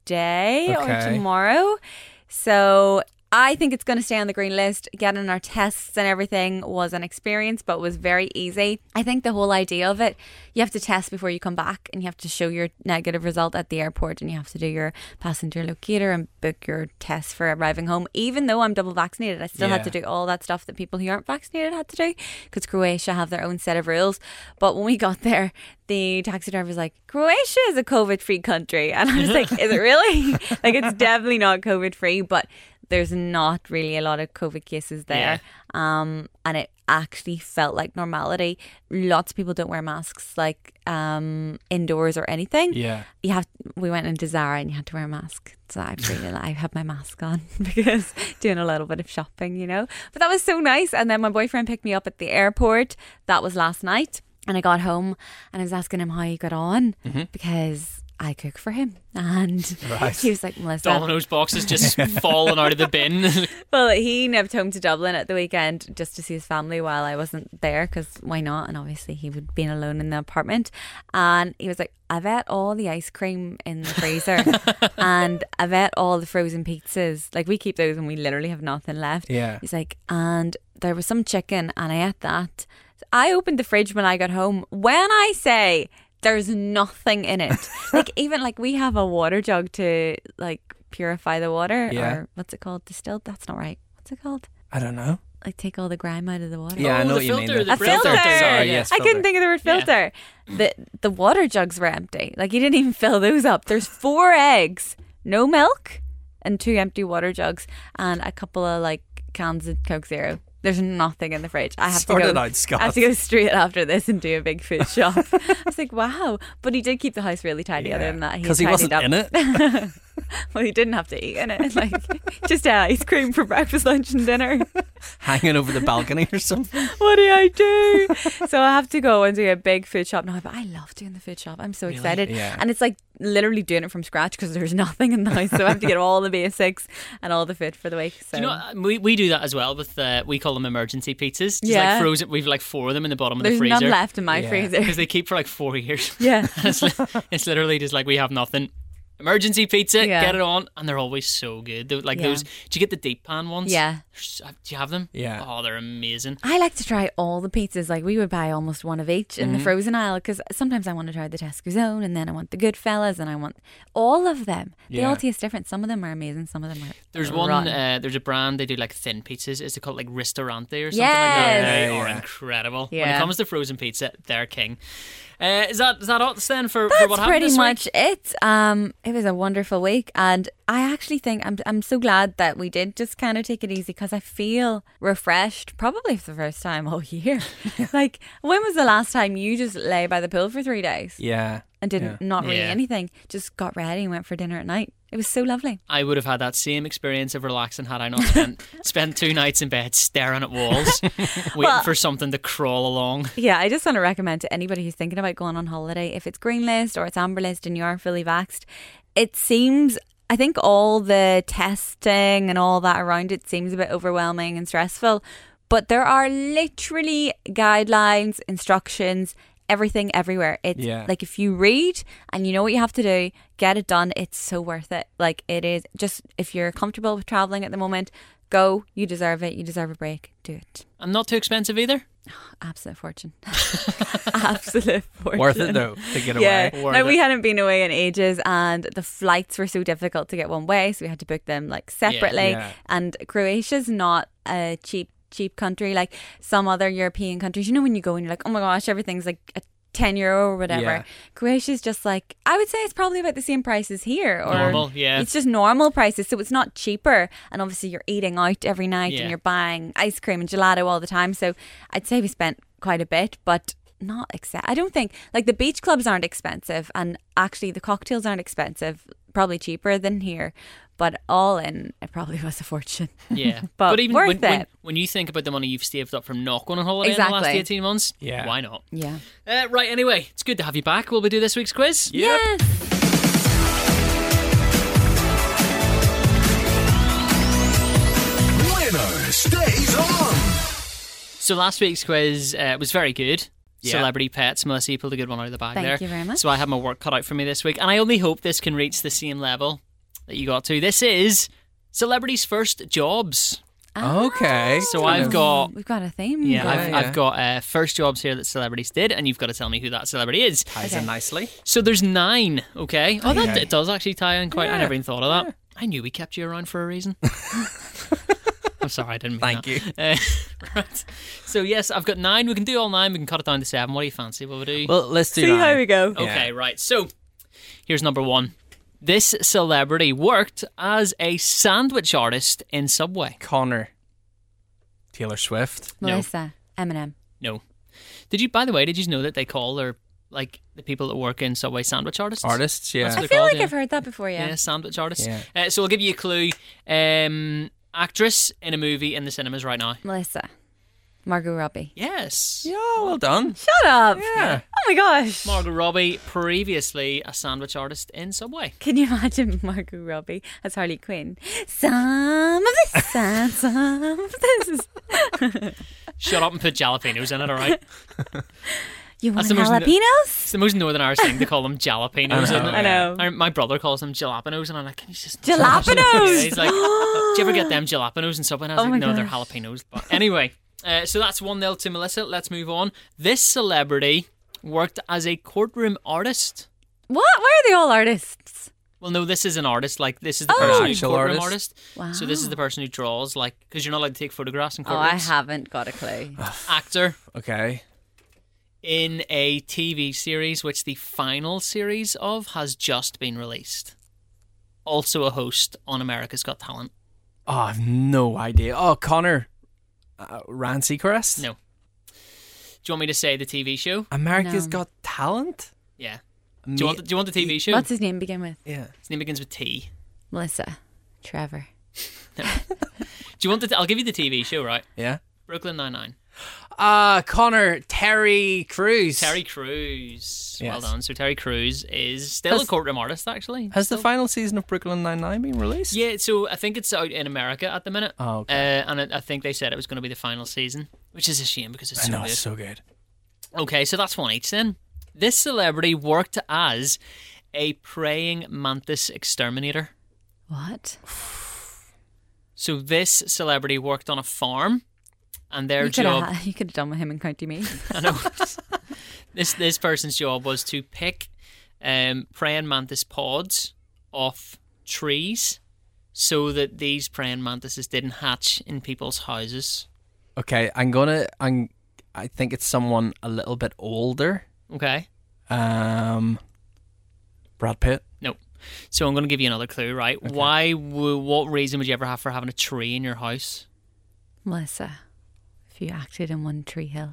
today or tomorrow. So I think it's going to stay on the green list. Getting our tests and everything was an experience, but was very easy. I think the whole idea of it, you have to test before you come back, and you have to show your negative result at the airport, and you have to do your passenger locator and book your test for arriving home. Even though I'm double vaccinated, I still had to do all that stuff that people who aren't vaccinated had to do, because Croatia have their own set of rules. But when we got there, the taxi driver was like, Croatia is a COVID-free country. And I was like, is it really? Like, it's definitely not COVID-free, but there's not really a lot of COVID cases there. And it actually felt like normality. Lots of people don't wear masks like indoors or anything. We went into Zara and you had to wear a mask. So I had my mask on because doing a little bit of shopping, But that was so nice. And then my boyfriend picked me up at the airport. That was last night. And I got home and I was asking him how he got on because I cook for him, and he was like, Melissa, Domino's boxes just falling out of the bin. Well, he nipped home to Dublin at the weekend just to see his family while I wasn't there, because why not? And obviously he would be alone in the apartment, and he was like, I've ate all the ice cream in the freezer and I've ate all the frozen pizzas. Like, we keep those and we literally have nothing left. He's like, and there was some chicken and I ate that. I opened the fridge when I got home. When I say there's nothing in it, like, even like we have a water jug to like purify the water, or what's it called? Distilled? That's not right. What's it called? I don't know. Like, take all the grime out of the water. Yeah, I know what you mean. A filter. Sorry, yes, I couldn't think of the word filter. The water jugs were empty. Like, you didn't even fill those up. There's 4 eggs, no milk, and 2 empty water jugs, and a couple of like cans of Coke Zero. There's nothing in the fridge. I have to go straight after this and do a big food shop. I was like, wow. But he did keep the house really tidy. Other than that, because he wasn't in it. Well, you didn't have to eat in it. Like, just ice cream for breakfast, lunch, and dinner. Hanging over the balcony or something. What do I do? So I have to go and do a big food shop now. But I love doing the food shop. I'm so excited. Yeah. And it's like literally doing it from scratch because there's nothing in the house. So I have to get all the basics and all the food for the week. So. Do you know, we do that as well with, we call them emergency pizzas. Just Yeah. like frozen. We've like 4 of them in the bottom of There's the freezer. none left in my Yeah. freezer. Because they keep for like 4 years. Yeah. It's literally just like, we have nothing. Emergency pizza, Yeah. get it on, and they're always so good. Like Yeah. those, do you get the deep pan ones? Yeah. Do you have them? Yeah. Oh, they're amazing. I like to try all the pizzas. Like we would buy almost one of each in Mm-hmm. the frozen aisle because sometimes I want to try the Tesco's own and then I want the Goodfellas and I want all of them. They Yeah. all taste different. Some of them are amazing. Some of them are. There's one, rotten. there's a brand, they do like thin pizzas. Is it called like Ristorante or something Yes. like that? They Yeah, are yeah. incredible. When Yeah. it comes to frozen pizza, they're king. Is that us then for That's what happened pretty this much week? it. It was a wonderful week, and I actually think I'm so glad that we did just kind of take it easy because I feel refreshed, probably for the first time all year. Like, when was the last time you just lay by the pool for 3 days Yeah. and did not really Yeah. anything? Just got ready and went for dinner at night. It was so lovely. I would have had that same experience of relaxing had I not spent 2 nights in bed staring at walls, waiting for something to crawl along. Yeah, I just want to recommend to anybody who's thinking about going on holiday, if it's green list or it's amber list and you are fully vaxxed, it seems, I think all the testing and all that around it seems a bit overwhelming and stressful, but there are literally guidelines, instructions, everything everywhere. It's Yeah. like if you read and you know what you have to do, get it done. It's so worth it. Like it is just, if you're comfortable with traveling at the moment, go. You deserve it. You deserve a break. Do it. And not too expensive either. Absolute fortune. Absolute fortune. Worth it though to get Yeah. away. Worth No, we it. hadn't been away in ages and the flights were so difficult to get one way, so we had to book them like separately. Yeah. And Croatia's not a cheap country like some other European countries. You know, when you go and you're like, oh my gosh, everything's like a €10 or whatever. Yeah. Croatia's just like, I would say it's probably about the same price as here. Or Normal, yeah. It's just normal prices, so it's not cheaper. And obviously you're eating out every night Yeah. and you're buying ice cream and gelato all the time. So I'd say we spent quite a bit, but not I don't think, like, the beach clubs aren't expensive and actually the cocktails aren't expensive, probably cheaper than here. But all in, it probably was a fortune. Yeah. But even worth when it. when you think about the money you've saved up from not going on holiday in the last Exactly. 18 months, Yeah. why not? Yeah. Right, anyway, it's good to have you back. Will we do this week's quiz? Yes. Winner stays on. So last week's quiz was very good. Yeah. Celebrity pets. Melissa, you pulled a good one out of the bag Thank there. you very much. So I have my work cut out for me this week, and I only hope this can reach the same level that you got to. This is celebrities' first jobs. Okay. So I've got We've got a theme. yeah, going. I've got first jobs here that celebrities did, and you've got to tell me who that celebrity is. Ties Okay. in nicely. So there's 9. Okay. Oh, that Okay. it does actually tie in quite. I Yeah. never even thought of that. I knew we kept you around for a reason. I'm sorry, I didn't mean Thank that. Right. So yes, I've got 9. We can do all 9. We can cut it down to 7. What do you fancy? What would we do? Well, let's do See nine. how we go. Yeah. Okay, right. So here's number 1. This celebrity worked as a sandwich artist in Subway. Connor. Taylor Swift. No. Melissa. Eminem. No. By the way, did you know that they call their, like, the people that work in Subway sandwich artists? Artists, yeah. That's I what feel called, like yeah. I've heard that before, yeah. Yeah, sandwich artists. Yeah. So I'll give you a clue. Actress in a movie in the cinemas right now. Melissa. Margot Robbie. Yes. Yeah, well done. Shut up. Yeah. Oh my gosh. Margot Robbie, previously a sandwich artist in Subway. Can you imagine Margot Robbie as Harley Quinn? Some of this and some of this. Shut up and put jalapenos in it, alright? You want That's the most- jalapenos? It's the most Northern Irish thing to call them jalapenos, isn't it? I know. My brother calls them jalapenos, and I'm like, can you just... Jalapenos? Yeah, he's like, do you ever get them jalapenos and Subway? And I was Oh like, my no, they're gosh. jalapenos. But anyway, so that's 1-0 to Melissa. Let's move on. This celebrity worked as a courtroom artist. What? Why are they all artists? Well, no, this is an artist. Like, this is the Oh. person who's Actual courtroom artist? artist. So this is the person who draws, like, because you're not allowed to take photographs in Oh, I courtrooms. haven't got a clue. Actor Okay. in a TV series, which the final series of has just been released. Also a host on America's Got Talent. Oh, I've no idea. Oh, Connor. Ryan Seacrest? No. Do you want me to say the TV show? America's No. Got Talent? Yeah. Do you want the TV show? What's his name begin with? Yeah. His name begins with T. Melissa. Trevor. Do you want I'll give you the TV show, right? Yeah. Brooklyn Nine-Nine. Connor, Terry Crews. Terry Crews. Well Yes. done. So Terry Crews is still a Has- courtroom artist, actually. Has the final season of Brooklyn Nine-Nine been released? Yeah, so I think it's out in America at the minute. Oh, okay. And I think they said it was going to be the final season, which is a shame because it's I so know, good. it's so good. Okay, so that's one each then. This celebrity worked as a praying mantis exterminator. What? So this celebrity worked on a farm, and their You could job... have done with him in County Meath. I know. This person's job was to pick praying mantis pods off trees so that these praying mantises didn't hatch in people's houses. Okay, I think it's someone a little bit older. Okay. Brad Pitt. No. So I'm going to give you another clue, right? Okay. What reason would you ever have for having a tree in your house? Melissa, if you acted in One Tree Hill.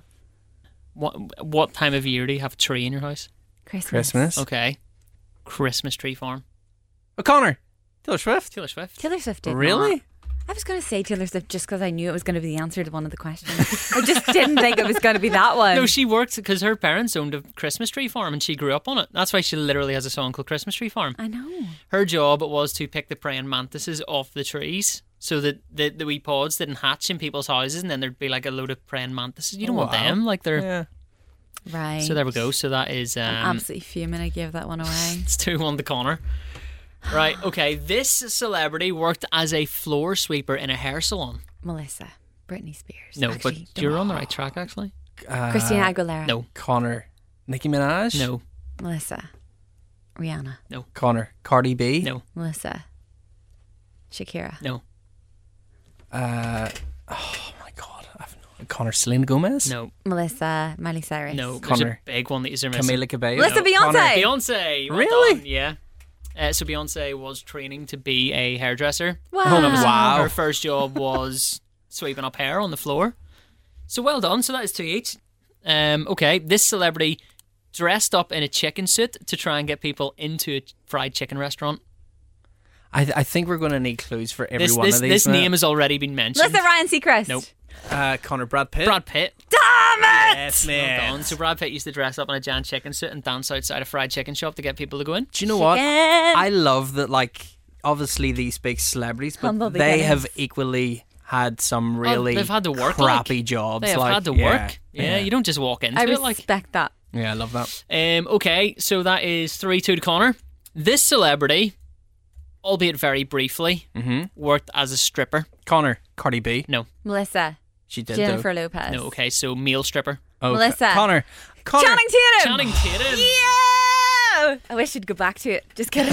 What time of year do you have a tree in your house? Christmas. Okay. Christmas tree farm. O'Connor. Taylor Swift. Taylor Swift. Taylor Swift did Really? not. I was going to say Taylor Swift just because I knew it was going to be the answer to one of the questions. I just didn't think it was going to be that one. No, she worked because her parents owned a Christmas tree farm and she grew up on it. That's why she literally has a song called Christmas Tree Farm. I know. Her job was to pick the praying mantises off the trees so that the wee pods didn't hatch in people's houses and then there'd be like a load of praying mantises. You don't want Wow. them. Like they're... Yeah. Right. So there we go. So that is... I'm absolutely fuming I gave that one away. It's 2-1 to Connor. Right, okay. This celebrity worked as a floor sweeper in a hair salon. Melissa. Britney Spears. No, Actually, but you're on the right track, actually. Christina Aguilera. No, Connor. Nicki Minaj. no, Melissa. Rihanna. Connor. Cardi B. no, Melissa. Shakira. no, Oh my God. Connor. Selena Gomez. no, Melissa. Miley Cyrus. no. There's Connor. a big one that you're missing. Camila Cabello. Melissa Beyonce. Connor. Beyonce. Well Really? done, yeah. So Beyonce was training to be a hairdresser. Wow. Wow. Her first job was sweeping up hair on the floor. So well done. So that is 2 each. Okay, this celebrity dressed up in a chicken suit to try and get people into a fried chicken restaurant. I think we're going to need clues for every one of these. This now. name has already been mentioned. Melissa Ryan Seacrest. Nope. Connor. Brad Pitt. Brad Pitt. Damn it! Yes, Well man. done. So Brad Pitt used to dress up in a giant chicken suit and dance outside a fried chicken shop to get people to go in. Do you know what? Chicken. I love that, like, obviously these big celebrities, but Humble they beginnings. have equally had some really they've had to work, crappy like. jobs. They have like, had to yeah, work. Yeah, you don't just walk into I it like. respect that. Yeah, I love that. Okay, so that is 3-2 to Connor. This celebrity, albeit very briefly, worked as a stripper. Connor. Cardi B. No, Melissa. She did, Jennifer though. Lopez. no. Okay, so male stripper. Oh, Melissa. Connor. Channing Tatum. Channing Tatum. Yeah! I wish you'd go back to it. Just kidding.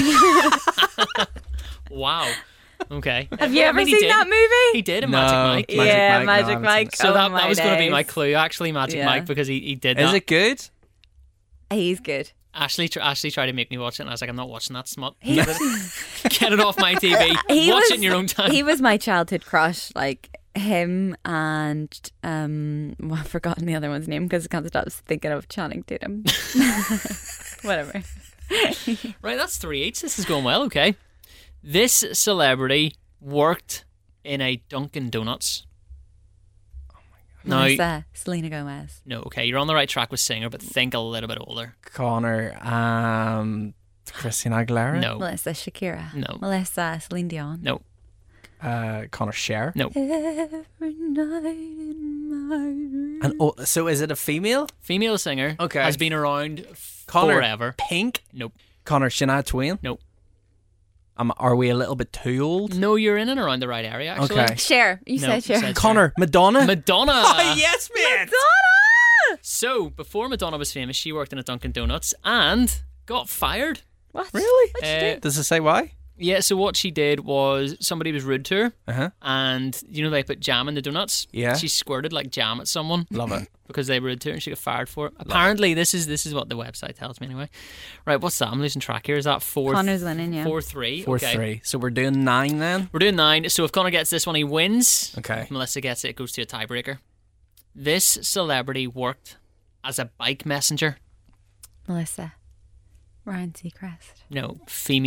Wow. Okay. Have you ever he seen did. that movie? He did in No. Magic Mike. Magic yeah, Mike, no, I Magic haven't Mike. So Oh, that my was going to be days. my clue, actually, Magic Yeah. Mike, because he did that. Is it good? He's good. Ashley tried to make me watch it, and I was like, I'm not watching that smut. Get it off my TV. He Watch was, it in your own time. He was my childhood crush. Like him and well, I've forgotten the other one's name because I can't stop thinking of Channing Tatum. Whatever. Right, that's 3 each. This is going well, okay. This celebrity worked in a Dunkin' Donuts. No, Melissa, Selena Gomez. no, okay, you're on the right track with singer, but think a little bit older. Connor. Christina Aguilera. No, Melissa, Shakira. No. Melissa, Celine Dion. no, Connor. Cher. no. Every night in my room. And so is it a female? Female singer. Okay. Has been around Connor. forever. Pink. Nope. Connor. Shania Twain. Nope. Are we a little bit too old? No, you're in and around the right area, actually. Okay. Cher. You No, said Cher. said- Connor. Madonna. Madonna. Oh, yes, man. Madonna! So, before Madonna was famous, she worked in a Dunkin' Donuts and got fired. What? Really? What'd she do? Does it say why? Yeah, so what she did was somebody was rude to her, Uh huh. and you know they put jam in the donuts. Yeah. She squirted like jam at someone Love it. because they were rude to her, and she got fired for it. Apparently, this is what the website tells me anyway. Right, what's that? I'm losing track here. Is that 4? Connor's winning, yeah. 4-3. 4-3. So we're doing 9 then. We're doing 9. So if Connor gets this one, he wins. Okay. If Melissa gets it, it goes to a tiebreaker. This celebrity worked as a bike messenger. Melissa. Ryan Seacrest. No, female.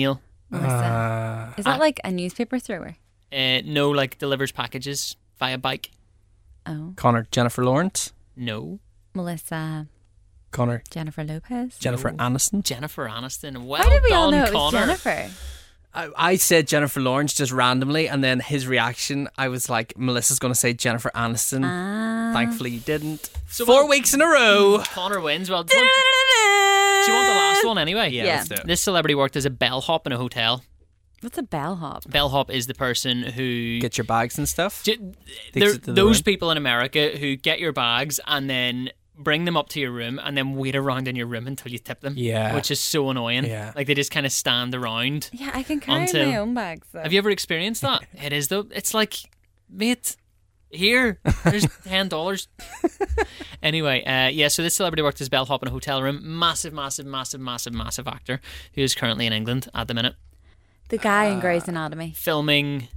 Melissa. Is that like a newspaper thrower? No, like delivers packages via bike. Oh. Connor, Jennifer Lawrence. No. Melissa. Connor, Jennifer Lopez. Jennifer Aniston. Jennifer Aniston. Well How did we done, all know it was Connor. Jennifer? I said Jennifer Lawrence just randomly, and then his reaction, I was like, Melissa's going to say Jennifer Aniston. Thankfully, you didn't. So 4 weeks in a row. Connor wins. Well, do you want the last one anyway? Yeah, Yeah. let's do it. This celebrity worked as a bellhop in a hotel. What's a bellhop? Bellhop is the person who Get your bags and stuff. J- Takes it to the those room. people in America who get your bags and then bring them up to your room and then wait around in your room until you tip them. Yeah. Which is so annoying. Yeah. Like they just kind of stand around. Yeah, I can carry Until- my own bags. Though. Have you ever experienced that? It is though. It's like, mate, here, there's $10. Anyway, yeah, so this celebrity worked as bellhop in a hotel room. Massive actor who is currently in England at the minute. The guy in Grey's Anatomy. Filming.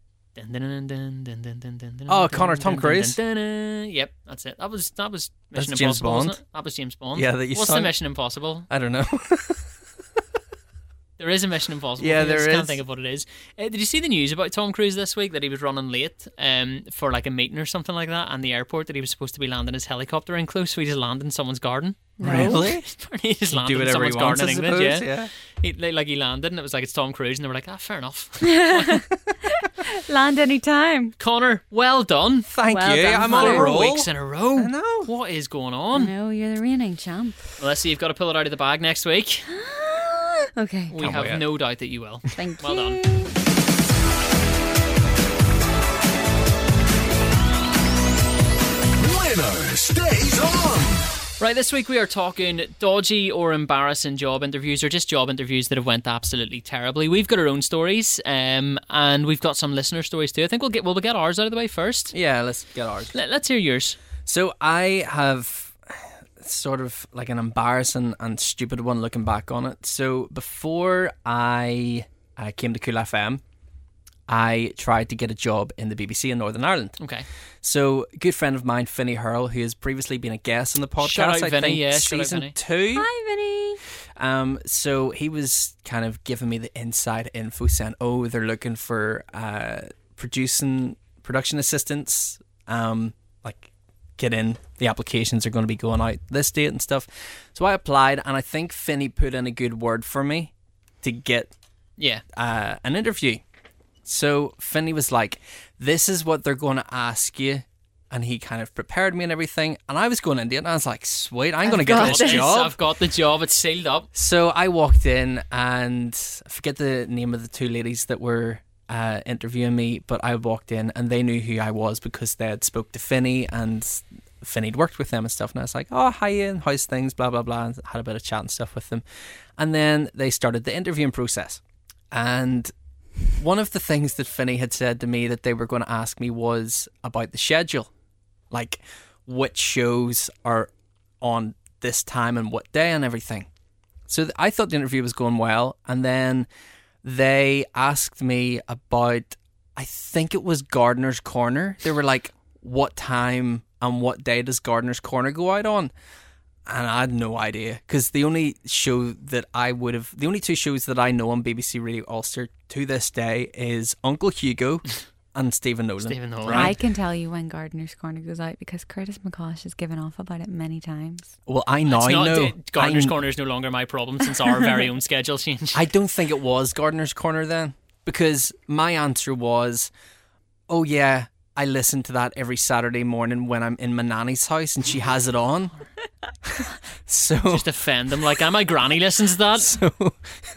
Oh, Connor, Tom Cruise? Yep, that's it. That was Mission James Impossible, wasn't Bond? it? That was James Bond. Yeah, that you What's sung. the Mission Impossible? I don't know. There is a Mission Impossible. Yeah, I just there can't is. think of what it is. Did you see the news about Tom Cruise this week that he was running late for like a meeting or something like that, and the airport that he was supposed to be landing his helicopter in close, so he just landed in someone's garden. Really? He just landed Do in whatever he someone's wants, garden I in England. suppose. Yeah. He landed, and it was like it's Tom Cruise, and they were like, fair enough. Land anytime. Connor, well done. Thank Well you. done, I'm on a Connor. 4 roll. weeks in a row. I know. What is going on? No, you're the reigning champ. Well, let's see. You've got to pull it out of the bag next week. Okay. We Can't have wait. no doubt that you will. Thank Well you. done. Winner stays on. Right, this week we are talking dodgy or embarrassing job interviews, or just job interviews that have went absolutely terribly. We've got our own stories, and we've got some listener stories too. I think we'll get ours out of the way first. Yeah, let's get ours. Let's hear yours. So I have sort of like an embarrassing and stupid one looking back on it. So before I came to Cool FM, I tried to get a job in the BBC in Northern Ireland. Okay. So a good friend of mine, Finney Hurl, who has previously been a guest on the podcast, Shout out I Vinny, think yeah, shout out season Vinny. 2. Hi, Vinny. So he was kind of giving me the inside info, saying, "Oh, they're looking for production assistants. Like, get in. The applications are going to be going out this date and stuff." So I applied, and I think Finney put in a good word for me to get Yeah. an interview. So Finney was like, "This is what they're going to ask you." And he kind of prepared me and everything. And I was going into it, and I was like, "Sweet, I'm going to get got this this. job." I've got the job. It's sealed up. So I walked in, and I forget the name of the two ladies that were interviewing me, but I walked in and they knew who I was because they had spoke to Finney, and Finney'd worked with them and stuff. And I was like, "Oh, hi Ian, how's things, blah, blah, blah," and had a bit of chat and stuff with them. And then they started the interviewing process. And one of the things that Finney had said to me that they were going to ask me was about the schedule. Like, which shows are on this time and what day and everything. So I thought the interview was going well. And then they asked me about, I think it was Gardener's Corner. They were like, what time and what day does Gardener's Corner go out on? And I had no idea, because the only two shows that I know on BBC Radio Ulster to this day is Uncle Hugo and Stephen Nolan. Stephen Nolan. I can tell you when Gardener's Corner goes out because Curtis McCosh has given off about it many times. Well, I now know. Gardener's I- Corner is no longer my problem since our very own schedule changed. I don't think it was Gardener's Corner then, because my answer was, "Oh yeah, I listen to that every Saturday morning when I'm in my nanny's house and she has it on." So, Just offend them. Like, my granny listens to that.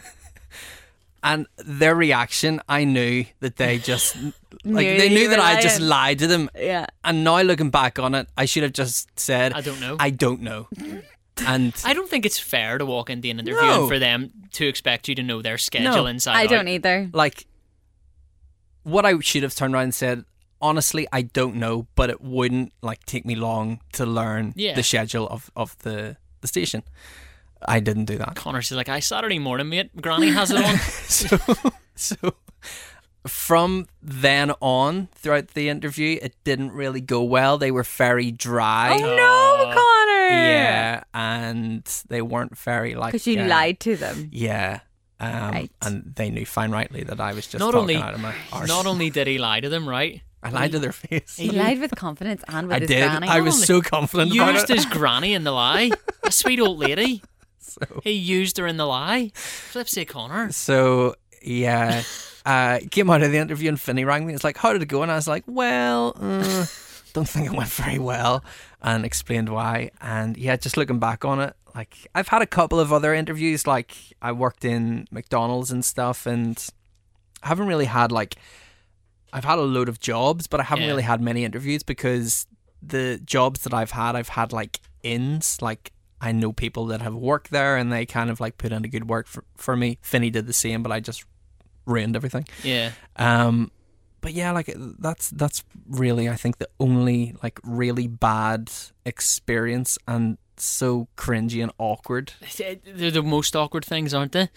and their reaction, I knew that they just they you knew were that I just lying. lied to them. Yeah. And now looking back on it, I should have just said, I don't know. I don't know. And I don't think it's fair to walk into an interview No. and for them to expect you to know their schedule No, inside I out. don't either. like, what I should have turned around and said, honestly, I don't know, but it wouldn't like take me long to learn Yeah. the schedule of the station. I didn't do that. Connor's like, Saturday morning, mate. Granny has it on. So from then on, throughout the interview, it didn't really go well. They were very dry. Oh no, Connor! Yeah, and they weren't very like Because you lied to them. Yeah. Right. And they knew fine rightly that I was just Not talking only- out of my arse. Not only did he lie to them, right? I lied to their face. He lied with confidence and with I his did. granny. I was so confident about Used it. his granny in the lie. A sweet old lady. So, He used her in the lie. Flipsy Connor. so yeah, came out of the interview and Finney rang me. It's like, how did it go? And I was like, well, don't think it went very well, and explained why. And yeah, just looking back on it, like I've had a couple of other interviews. Like I worked in McDonald's and stuff, and I haven't really had like. I've had a load of jobs, but I haven't Yeah. really had many interviews because the jobs that I've had like ins. Like I know people that have worked there and they kind of like put in a good work for me. Finney did the same, but I just ruined everything. Yeah. But yeah, like that's really, I think, the only like really bad experience, and so cringy and awkward. They're the most awkward things, aren't they?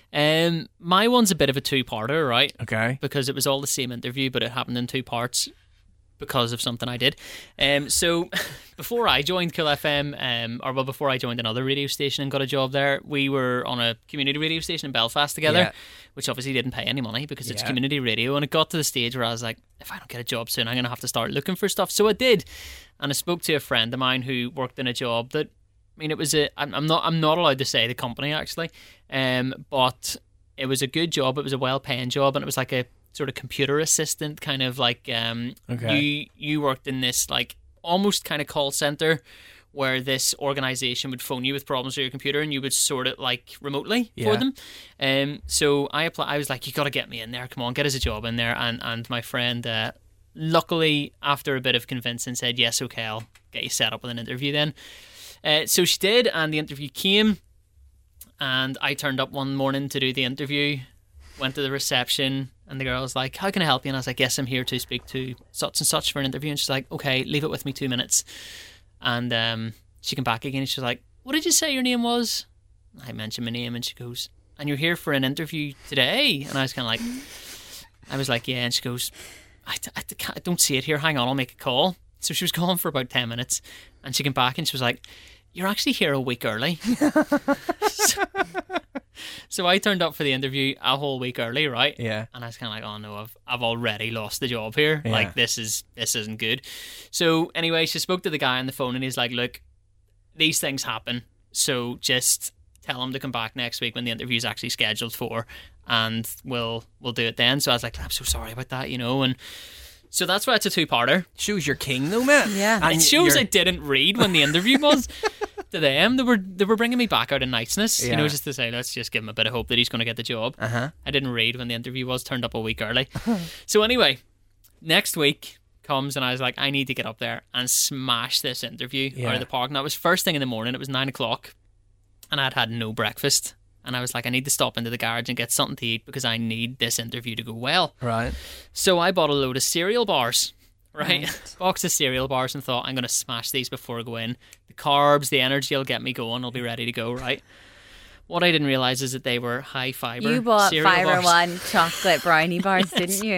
My one's a bit of a two-parter, right? Okay. Because it was all the same interview, but it happened in two parts because of something I did. So before I joined Cool FM, before I joined another radio station and got a job there, we were on a community radio station in Belfast together, Yeah. which obviously didn't pay any money because it's Yeah. community radio. And it got to the stage where I was like, if I don't get a job soon, I'm going to have to start looking for stuff. So I did. And I spoke to a friend of mine who worked in a job that, I mean, it was I'm not allowed to say the company actually, but it was a good job. It was a well-paying job, and it was like a sort of computer assistant kind of like. Okay. You worked in this like almost kind of call center where this organization would phone you with problems with your computer, and you would sort it like remotely for Yeah. them. So I applied. I was like, you got to get me in there. Come on, get us a job in there. And my friend, luckily, after a bit of convincing, said yes. Okay, I'll get you set up with an interview then. So she did, and the interview came, and I turned up one morning to do the interview, went to the reception, and the girl was like, how can I help you? And I was like, yes, I'm here to speak to such and such for an interview. And she's like, okay, leave it with me 2 minutes. And she came back again, and she was like, what did you say your name was? I mentioned my name, and she goes, and you're here for an interview today? And I was kind of like, yeah, and she goes, I don't see it here, hang on, I'll make a call. So she was calling for about 10 minutes, and she came back and she was like, you're actually here a week early. So I turned up for the interview a whole week early, right? Yeah. And I was kind of like, oh no, I've already lost the job here. Yeah. Like this isn't good. So anyway, she spoke to the guy on the phone, and he's like, look, these things happen, so just tell him to come back next week when the interview's actually scheduled for, and we'll do it then. So I was like, I'm so sorry about that, and so that's why it's a two-parter. Shows you're king though, man. Yeah. And It shows you're- I didn't read when the interview was. To them, they were bringing me back out of niceness, Yeah. just to say, let's just give him a bit of hope that he's going to get the job. Uh-huh. I didn't read when the interview was, turned up a week early. So anyway, next week comes, and I was like, I need to get up there and smash this interview out Yeah. of the park. And that was first thing in the morning. It was 9 o'clock, and I'd had no breakfast. And I was like, I need to stop into the garage and get something to eat because I need this interview to go well. Right. So I bought a load of cereal bars, right? Box of cereal bars, and thought, I'm going to smash these before I go in. The carbs, the energy will get me going. I'll be ready to go, right? What I didn't realise is that they were high fibre. You bought cereal Fibre bars. One chocolate brownie bars, didn't you?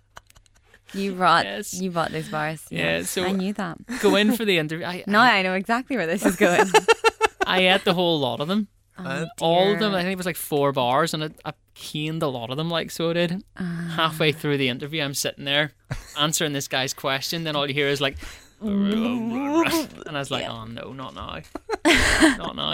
You bought those bars. Yeah, so I knew that. Go in for the interview. Now I know exactly where this is going. I ate the whole lot of them. Oh, All of them. dear. I think it was like 4 bars, and I caned a lot of them, like so I did. Halfway through the interview, I'm sitting there answering this guy's question, then all you hear is like, and I was like, oh no, not now, not now.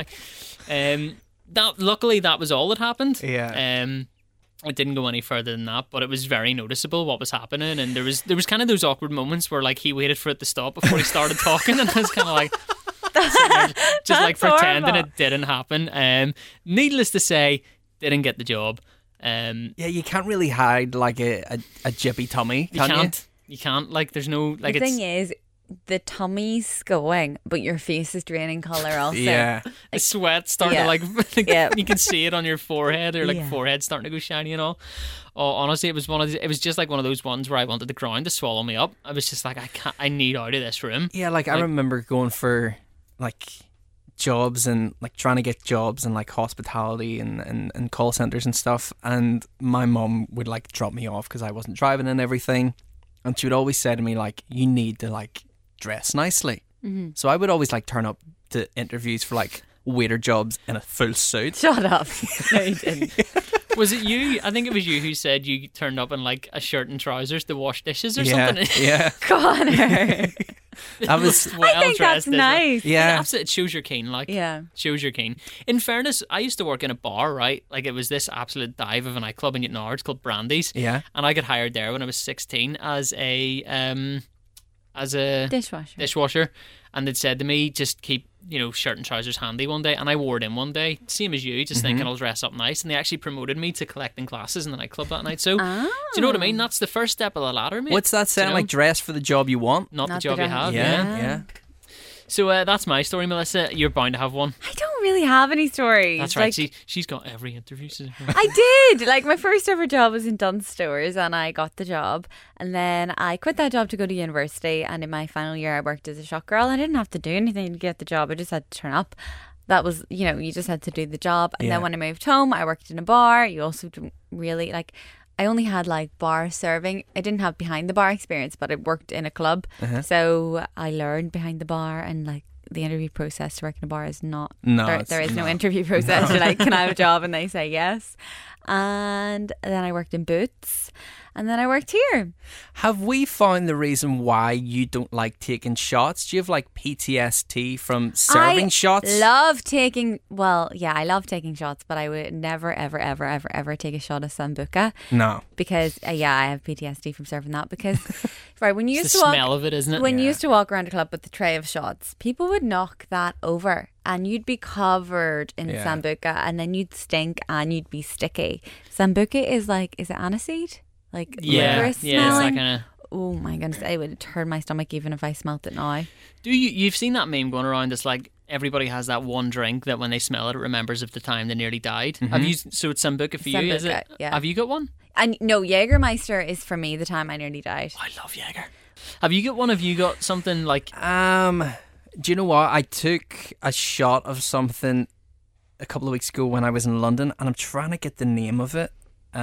Luckily that was all that happened. Yeah. It didn't go any further than that, but it was very noticeable what was happening, and there was kind of those awkward moments where like he waited for it to stop before he started talking, and I was kind of like. Just like That's pretending horrible. it didn't happen. Needless to say, didn't get the job. Yeah, you can't really hide like a jippy tummy, You can can't. You can't. Like, there's no like. The It's thing is, the tummy's going, but your face is draining colour also. Yeah. the sweat starting Yeah. to like. Yeah. You can see it on your forehead, or like Yeah. forehead starting to go shiny and all. Oh, honestly, it was it was just like one of those ones where I wanted the ground to swallow me up. I was just like, I need out of this room. Yeah, like I Like- remember going for like jobs and like trying to get jobs in like hospitality and call centers and stuff, and my mum would like drop me off because I wasn't driving and everything, and she would always say to me like, you need to like dress nicely. So I would always like turn up to interviews for like waiter jobs in a full suit. Shut up. No, you didn't. Was it you? I think it was you who said you turned up in like a shirt and trousers to wash dishes or Yeah, something. yeah. Connor. That was. I think that's nice. Yeah. It shows you're keen. Like, Yeah. shows you're keen. In fairness, I used to work in a bar, right? Like, it was this absolute dive of a nightclub in Newton Ards called Brandy's. Yeah. And I got hired there when I was 16 as a dishwasher, and they'd said to me, just keep shirt and trousers handy one day, and I wore it in one day, same as you, just thinking I'll dress up nice, and they actually promoted me to collecting glasses in the nightclub that night. So do you know what I mean? That's the first step of the ladder, mate. What's that saying? Like, dress for the job you want, not the job you have. Yeah. So that's my story, Melissa. You're bound to have one. I don't really have any stories. That's right. She's got every interview. I did. Like, my first ever job was in Dunnes Stores, and I got the job. And then I quit that job to go to university. And in my final year, I worked as a shop girl. I didn't have to do anything to get the job. I just had to turn up. That was, you just had to do the job. And then when I moved home, I worked in a bar. You also don't really, like, I only had like bar serving. I didn't have behind the bar experience, but I worked in a club. So I learned behind the bar, and like the interview process to work in a bar is not. No, there is no interview process. You're like, can I have a job? And they say yes. And then I worked in Boots, and then I worked here. Have we found the reason why you don't like taking shots? Do you have like PTSD from serving shots? I love taking shots, but I would never, ever, ever, ever, ever take a shot of Sambuca. No. Because, I have PTSD from serving that. Because, right, when you It's used the to walk... smell of it, isn't it? When you used to walk around a club with the tray of shots, people would knock that over, and you'd be covered in Sambuca, and then you'd stink and you'd be sticky. Sambuca is like, is it aniseed? Like licorice smelling? It's that kind of... Oh my goodness, it would turn my stomach even if I smelt it now. You've seen that meme going around? It's like everybody has that one drink that when they smell it, it remembers of the time they nearly died. Have you? So it's Sambuca for you, is it? Yeah. Have you got one? And no, Jägermeister is for me the time I nearly died. I love Jäger. Have you got one? Have you got something like? Do you know what? I took a shot of something a couple of weeks ago when I was in London, and I'm trying to get the name of it.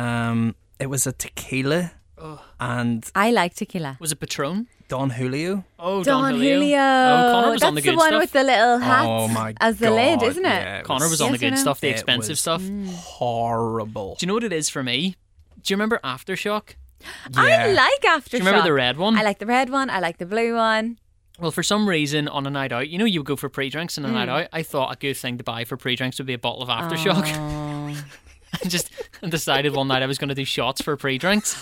It was a tequila, and I like tequila. Was it Patron? Don Julio. Oh, Don Julio. Oh, Connor was on the good That's the one stuff. with the little hat Oh my as the God, lid, isn't it? yeah, it Connor was on the good stuff, the expensive stuff. Horrible. Do you know what it is for me? Do you remember Aftershock? I like Aftershock. Do you remember the red one? I like the red one. I like the blue one. Well, for some reason, on a night out, you would go for pre-drinks on a night out. I thought a good thing to buy for pre-drinks would be a bottle of Aftershock. Oh. I just decided one night I was going to do shots for pre-drinks.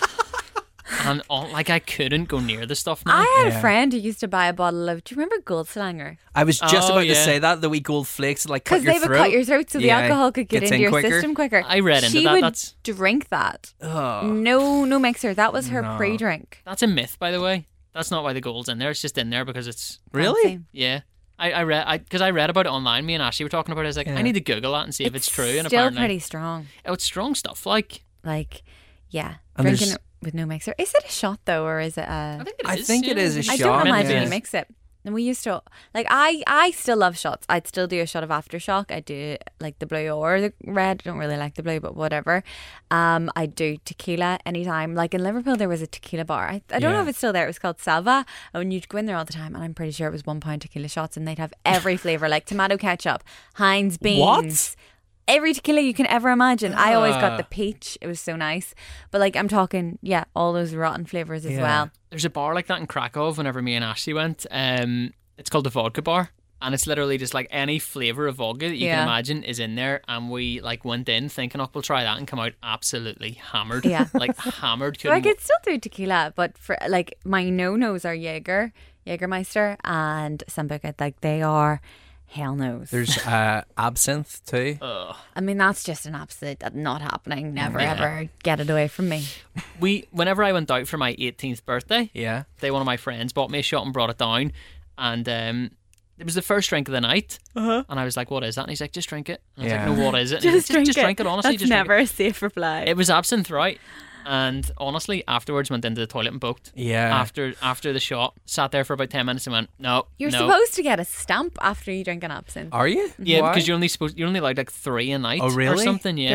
And I couldn't go near the stuff now. I had a friend who used to buy a bottle of, do you remember Goldslanger? I was just about to say that, the wee gold flakes like cut Because your they would throat. cut your throat so the alcohol could get Gets into in your quicker. system quicker. I read into she that. would That's drink that. Oh. No mixer. That was her pre-drink. a myth, by the way. That's not why the gold's in there. It's just in there because it's Really? Fancy. yeah. I read about it online. Me and Ashley were talking about it. I was like, I need to Google that and see if it's true. And Still apparently, pretty strong. oh, it's strong stuff. Like, Yeah. And Drinking there's- it with no mixer. Is it a shot though, or is it I a... think it is. I think it is a I shot. don't Meant to imagine be. you mix it. And we used to, like, I still love shots. I'd still do a shot of Aftershock. I do like the blue or the red. I don't really like the blue, but whatever. I do tequila anytime. Like in Liverpool, there was a tequila bar. I don't know if it's still there. It was called Salva. And you'd go in there all the time, and I'm pretty sure it was £1 tequila shots, and they'd have every flavour, like tomato ketchup, Heinz beans. What? Every tequila you can ever imagine. I always got the peach. It was so nice. But like I'm talking, all those rotten flavours as well. There's a bar like that in Krakow whenever me and Ashley went. It's called the Vodka Bar. And it's literally just like any flavour of vodka that you can imagine is in there. And we like went in thinking, we'll try that, and come out absolutely hammered. Yeah. Like hammered. So I could still do tequila, but for like my no-nos are Jägermeister and Sambuca. Like they are hell no's. There's absinthe too. I mean, that's just an absolute not happening. Never ever get it away from me. Whenever I went out for my 18th birthday, Yeah. one of my friends bought me a shot and brought it down, and it was the first drink of the night, and I was like, "What is that?" And he's like, "Just drink it." And I was like, "No, what is it?" And he Just was, drink just it. drink it. Honestly, That's just drink never a safe reply. it was absinthe, right? And honestly, afterwards went into the toilet and booked. Yeah. After the shot, sat there for about 10 minutes and went, "No, You're no." supposed to get a stamp after you drink an absinthe. Are you? Yeah, Why? because you're only allowed like 3 a night. Oh, really? Or something. Yeah. True.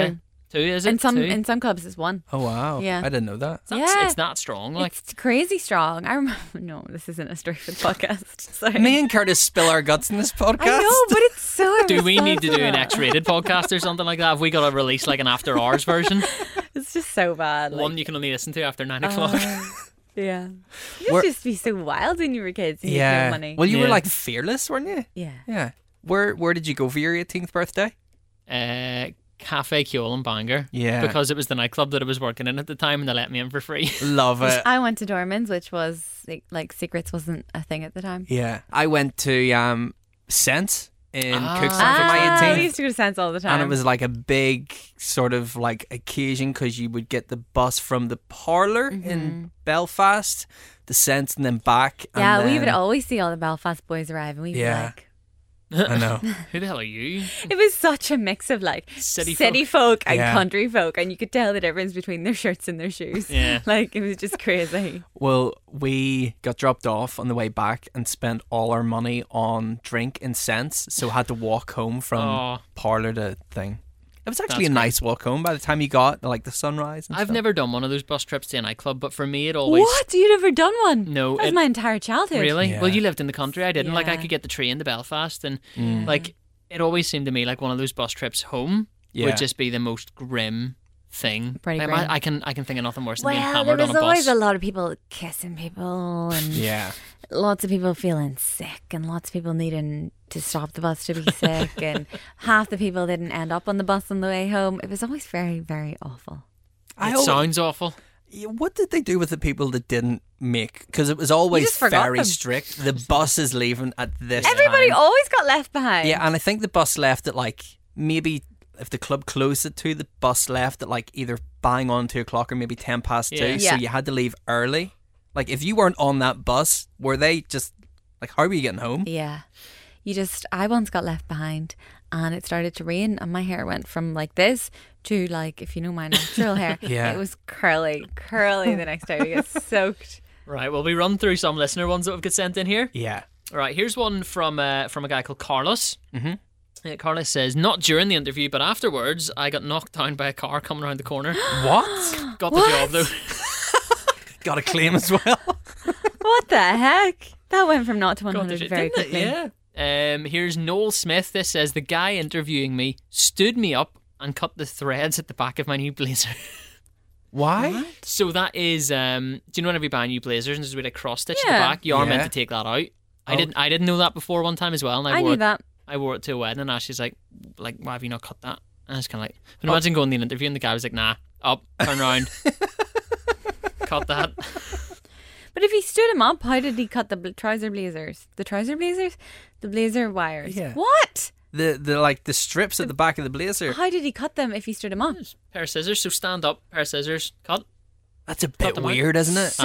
2, is it? In some 2? in some clubs, it's 1. Oh wow. Yeah. I didn't know that. Yeah. It's that strong. Like, It's crazy strong. I remember. No, this isn't a story for the podcast. Sorry. Me and Curtis spill our guts in this podcast. I know, but it's so. do we need to do an irresponsible. X-rated podcast or something like that? Have we got to release like an after hours version? It's just so bad. Like, One you can only listen to after 9 o'clock. yeah. You We're- used to be so wild when you were kids. And you Yeah. had no money. Well, you were Yeah. like fearless, weren't you? Yeah. Yeah. Where did you go for your 18th birthday? Cafe Kjol in Bangor. Yeah. Because it was the nightclub that I was working in at the time and they let me in for free. Love it. I went to Dorman's, which was like secrets wasn't a thing at the time. Yeah. I went to Sense in Ah. Cookstown for my I 18th. used to go to Sense all the time. And it was like a big sort of like occasion because you would get the bus from the Parlour in Belfast, the Sense, and then back. And yeah, we would then- always see all the Belfast boys arrive, and we'd Yeah. be like, I know. Who the hell are you? it was such a mix of like City folk and Yeah. country folk, and you could tell the difference between their shirts and their shoes. Yeah. Like it was just crazy. Well, we got dropped off on the way back and spent all our money on drink and Sense, so had to walk home from Oh. Parlour to thing. It was actually That's a nice walk home by the time you got like the sunrise. And I've stuff. never done one of those bus trips to a nightclub, but for me it always... What? You never done one? No, that was it- my entire childhood. Really? Yeah. Well, you lived in the country. I didn't. Like, I Yeah. could get the train to Belfast, and like it always seemed to me like one of those bus trips home Yeah. would just be the most grim thing. Pretty Like, grim. I can think of nothing worse than being Well, hammered there on was a always bus. a lot of people kissing people, and Yeah. lots of people feeling sick, and lots of people needing to stop the bus to be sick, and half the people didn't end up on the bus on the way home. It was always very, very awful. It sounds awful. Yeah, what did they do with the people that didn't make? Because it was always just forgot very them. strict. The bus is leaving at this Everybody time. always got left behind. Yeah, and I think the bus left at like maybe if the club closed at 2, the bus left at like either bang on 2 o'clock or maybe 10 past 2. Yeah. So Yeah. you had to leave early. Like if you weren't on that bus, were they just like how were you getting home? Yeah. I once got left behind, and it started to rain, and my hair went from like this to like, if you know my natural hair, Yeah. it was curly the next day. It gets soaked. Right. Well, we run through some listener ones that have got sent in here. Yeah. All right. Here's one from a guy called Carlos. Carlos says, not during the interview, but afterwards, I got knocked down by a car coming around the corner. What? Got the job though. Got a claim as well. What the heck? That went from not to Got the 100 shit, very didn't it? quickly. Yeah. Here's Noel Smith. This says the guy interviewing me stood me up and cut the threads at the back of my new blazer. Why? So that is, do you know whenever you buy new blazers and there's a bit of cross stitch at Yeah. the back, you are Yeah. meant to take that out. I didn't know that before one time as well, and I wore knew it, that. I wore it to a wedding, and Ashley's like, why have you not cut that? And I was kind of like, but imagine going to an interview and the guy was like, nah, up, turn around, cut that. But if he stood him up, how did he cut the trouser blazers? The trouser blazers? The blazer wires. Yeah. What? The like the strips at the back of the blazer. How did he cut them if he stood him up? Pair of scissors, so stand up, pair of scissors, cut. That's a bit them out. weird, isn't it? That's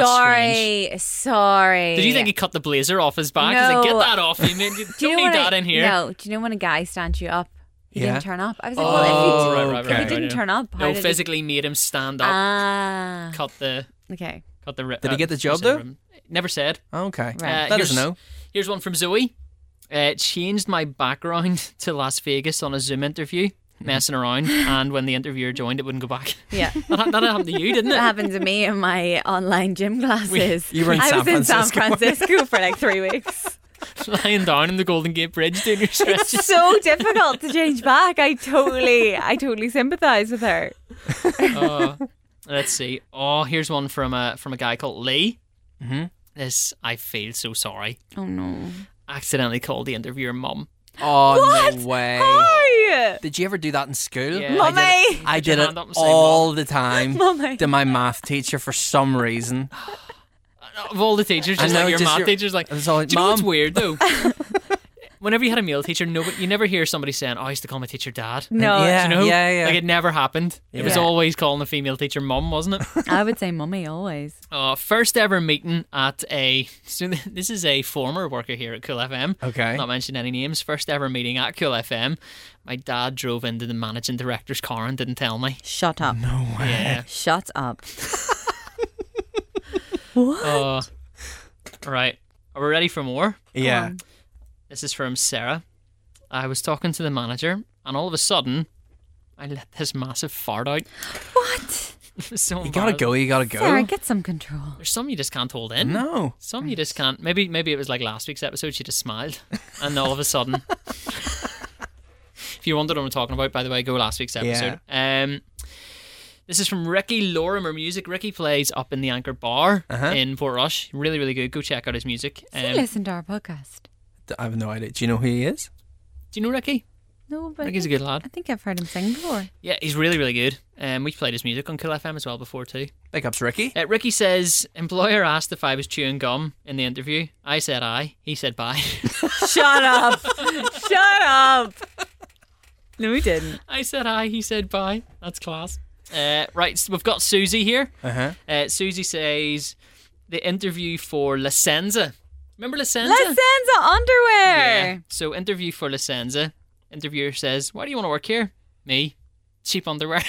Sorry. Did you think he cut the blazer off his back? He's like, No. get that off you, man. You Do you don't know need when that in here. No. Do you know when a guy stands you up? He Yeah. didn't turn up. I was like, Oh, well, if right, he didn't yeah. turn up, how No, did physically made him stand up, Ah. cut the Okay. Did he get the job, though? Never said. Okay. Right. Let us know. Here's one from Zoe. Changed my background to Las Vegas on a Zoom interview, messing around, and when the interviewer joined, it wouldn't go back. Yeah. That happened to you, didn't That it? happened to me in my online gym classes. You were in I San was in San Francisco. Francisco for like 3 weeks. Lying down in the Golden Gate Bridge doing your It's stretches. so difficult to change back. I totally sympathise with her. Let's see. Oh, here's one from a guy called Lee. Mm-hmm. This, I feel so sorry. Oh no. Accidentally called the interviewer mum. Oh no way. Hi, Did you ever do that in school? Yeah. Mummy. I Put your did hand it up and say, all the time Mummy. to my math teacher for some reason. Of all the teachers, just I know, like your just math your- teacher's like, I was all like, do you know what's "Mum." weird though? Whenever you had a male teacher, you never hear somebody saying, "Oh, I used to call my teacher dad." No, Yeah. Do you know? yeah. Like it never happened. It was Yeah. always calling a female teacher mum, wasn't it? I would say mummy always. First ever meeting at a. So this is a former worker here at Cool FM. Okay. Not mention any names. First ever meeting at Cool FM. My dad drove into the managing director's car and didn't tell me. Shut up. No way. Yeah. Shut up. Right. Are we ready for more? I let this massive fart out. What? It was so You gotta go. You gotta go. Sarah, get some control. There's some you just can't hold in. No. Some you just can't. Maybe it was like last week's episode. She just smiled, and all of a sudden, if you wondered what I'm talking about, by the way, go last week's episode. This is from Ricky Lorimer Music. Ricky plays up in the Anchor Bar in Portrush. Really, really good. Go check out his music. Does he listen to our podcast? I have no idea. Do you know who he is? Do you know Ricky? No, but Ricky's a good lad. I think I've heard him sing before. Yeah, he's really, really good. We've played his music on Cool FM as well before too. Big ups, Ricky. Ricky says, employer asked if I was chewing gum in the interview. I said aye. He said bye. Shut up. Shut up. No, he didn't. I said aye. He said bye. That's class. Right, so we've got Susie here. Susie says, the interview for Licenza. Remember Licenza? Licenza underwear. Yeah. So interview for Licenza. Interviewer says, why do you want to work here? Me. Cheap underwear.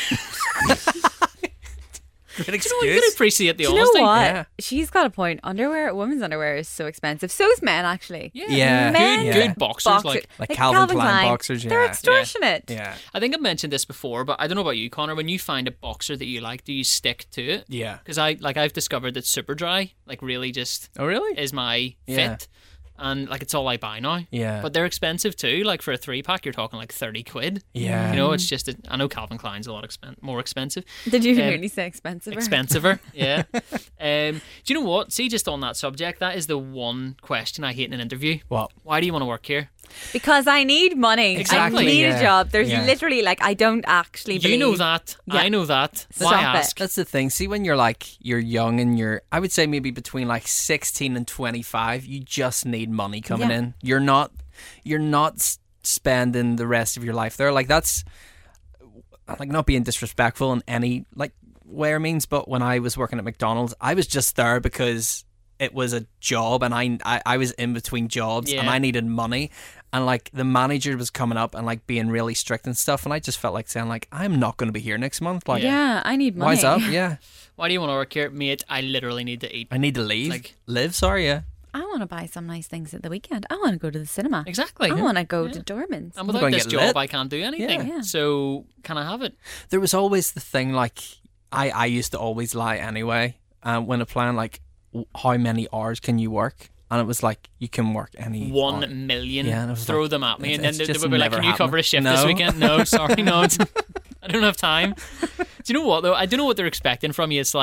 Great You excuse. can appreciate the Do you know honesty. what? Yeah. She's got a point. Women's underwear is so expensive. So's men, actually. Yeah. Men Good boxers. Like Calvin Klein boxers, They're yeah. extortionate. Yeah. I think I've mentioned this before, but I don't know about you, Connor. When you find a boxer that you like, do you stick to it? Yeah. Because I've discovered that Superdry really just Oh, really? is my Yeah. fit, and it's all I buy now. Yeah. But they're expensive too. Like for a 3-pack, you're talking like 30 quid. Yeah. You know, it's just I know Calvin Klein's a lot more expensive. Did you nearly say expensive? Expensiver, yeah. Do you know what? See, just on that subject, that is the one question I hate in an interview. What? Why do you want to work here? Because I need money. Exactly. I need Yeah. a job. There's Yeah. literally I don't actually believe. You know that. Yeah. I know that. Stop Why it. ask? That's the thing. See, when you're young and I would say maybe between 16 and 25, you just need money coming Yeah. in. You're not spending the rest of your life there. That's not being disrespectful in any way or means, but when I was working at McDonald's, I was just there because it was a job and I was in between jobs and Yeah. I needed money. And the manager was coming up and being really strict and stuff, and I just felt saying I'm not going to be here next month. Yeah, I need money. Why's up? Yeah, Why do you want to work here, mate? I literally need to eat. I need to leave. Live, sorry, yeah. I want to buy some nice things at the weekend. I want to go to the cinema. Exactly. I want to go to Dorman's. And Go without and this get job, lit. I can't do anything. Yeah. So can I have it? There was always the thing I used to always lie anyway when applying how many hours can you work, and it was you can work any 1 million. Yeah, and it was Throw them at me, and then it's they just would be like, never "Can you cover a shift this happening." weekend?" No, sorry, no. I don't have time. Do you know what though? I don't know what they're expecting from you. It's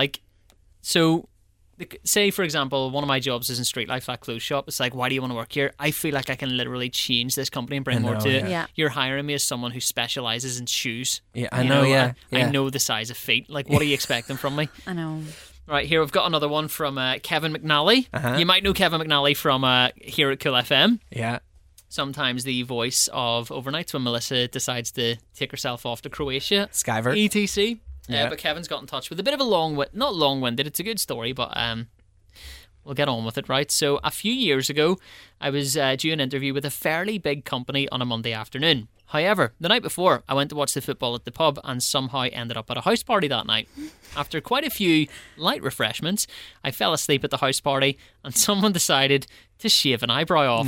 say for example, one of my jobs is in Street Life, that clothes shop. It's why do you want to work here? I feel like I can literally change this company and bring I more know, to it. yeah. You're hiring me as someone who specializes in shoes. Yeah, I You know. Yeah, I know the size of feet. What are you expecting from me? I know. Right, here we've got another one from Kevin McNally. You might know Kevin McNally from here at Cool FM. yeah. Sometimes the voice of Overnights when Melissa decides to take herself off to Croatia. Skyvert. ETC. Yeah. But Kevin's got in touch with a bit of a not long-winded, it's a good story, but we'll get on with it, right? So a few years ago, I was due an interview with a fairly big company on a Monday afternoon. However, the night before, I went to watch the football at the pub and somehow ended up at a house party that night. After quite a few light refreshments, I fell asleep at the house party and someone decided to shave an eyebrow off.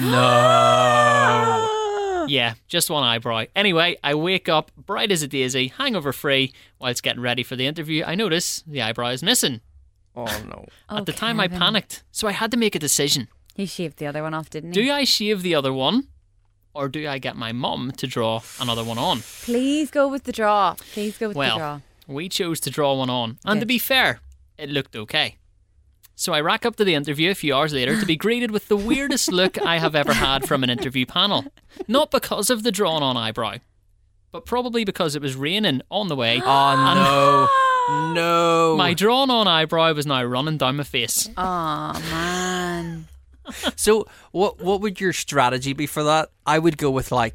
No. Yeah, just one eyebrow. Anyway, I wake up bright as a daisy, hangover free. Whilst getting ready for the interview, I notice the eyebrow is missing. Oh no. At the time, I Kevin. panicked, so I had to make a decision. He shaved the other one off, didn't he? Do I shave the other one, or do I get my mum to draw another one on? Please go with the draw. Please go with Well, the draw. we chose to draw one on, and to Good. be fair, it looked okay. So I rack up to the interview a few hours later to be greeted with the weirdest look I have ever had from an interview panel. Not because of the drawn on eyebrow, but probably because it was raining on the way. Oh no. No. My drawn on eyebrow was now running down my face. Oh man. So what would your strategy be for that? I would go with a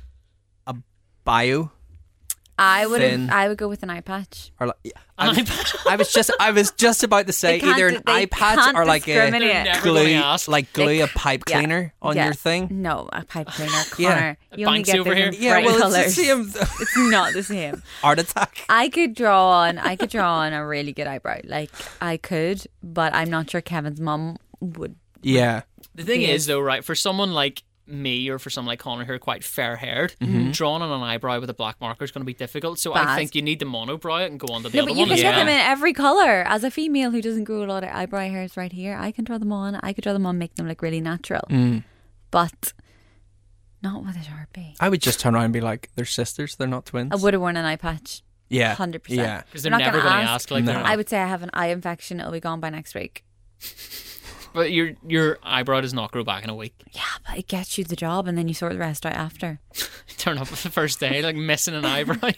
bio I Thin. would go with an eye patch. or An I was just about to say They can't- either an they eye patch can't or discriminate. They're never glue gonna ask. glue a They pipe yeah, cleaner on yeah. your thing. No, a pipe cleaner, Yeah. Connor. You only Banksy get over them here. in Yeah, bright well, colours. it's the same. It's not the same. Art attack. I could draw on a really good eyebrow. I could, but I'm not sure Kevin's mum would. Yeah. The thing Yes. is, though, right, for someone like me or for someone like Connor who are quite fair-haired, Mm-hmm. drawing on an eyebrow with a black marker is going to be difficult. So I Bad. think you need the monobrow it and go on to the No, other but you one can as get well. them in every colour. As a female who doesn't grow a lot of eyebrow hairs right here, I can draw them on. I could draw them on, make them look really natural. But not with a Sharpie. I would just turn around and be like, they're sisters, they're not twins. I would have worn an eye patch. Yeah. 100%. Yeah. Because they're We're not never gonna going to ask like No. that. I would say I have an eye infection. It'll be gone by next week. But your eyebrow does not grow back in a week. Yeah, but it gets you the job and then you sort the rest out after. Turn up the first day like missing an eyebrow.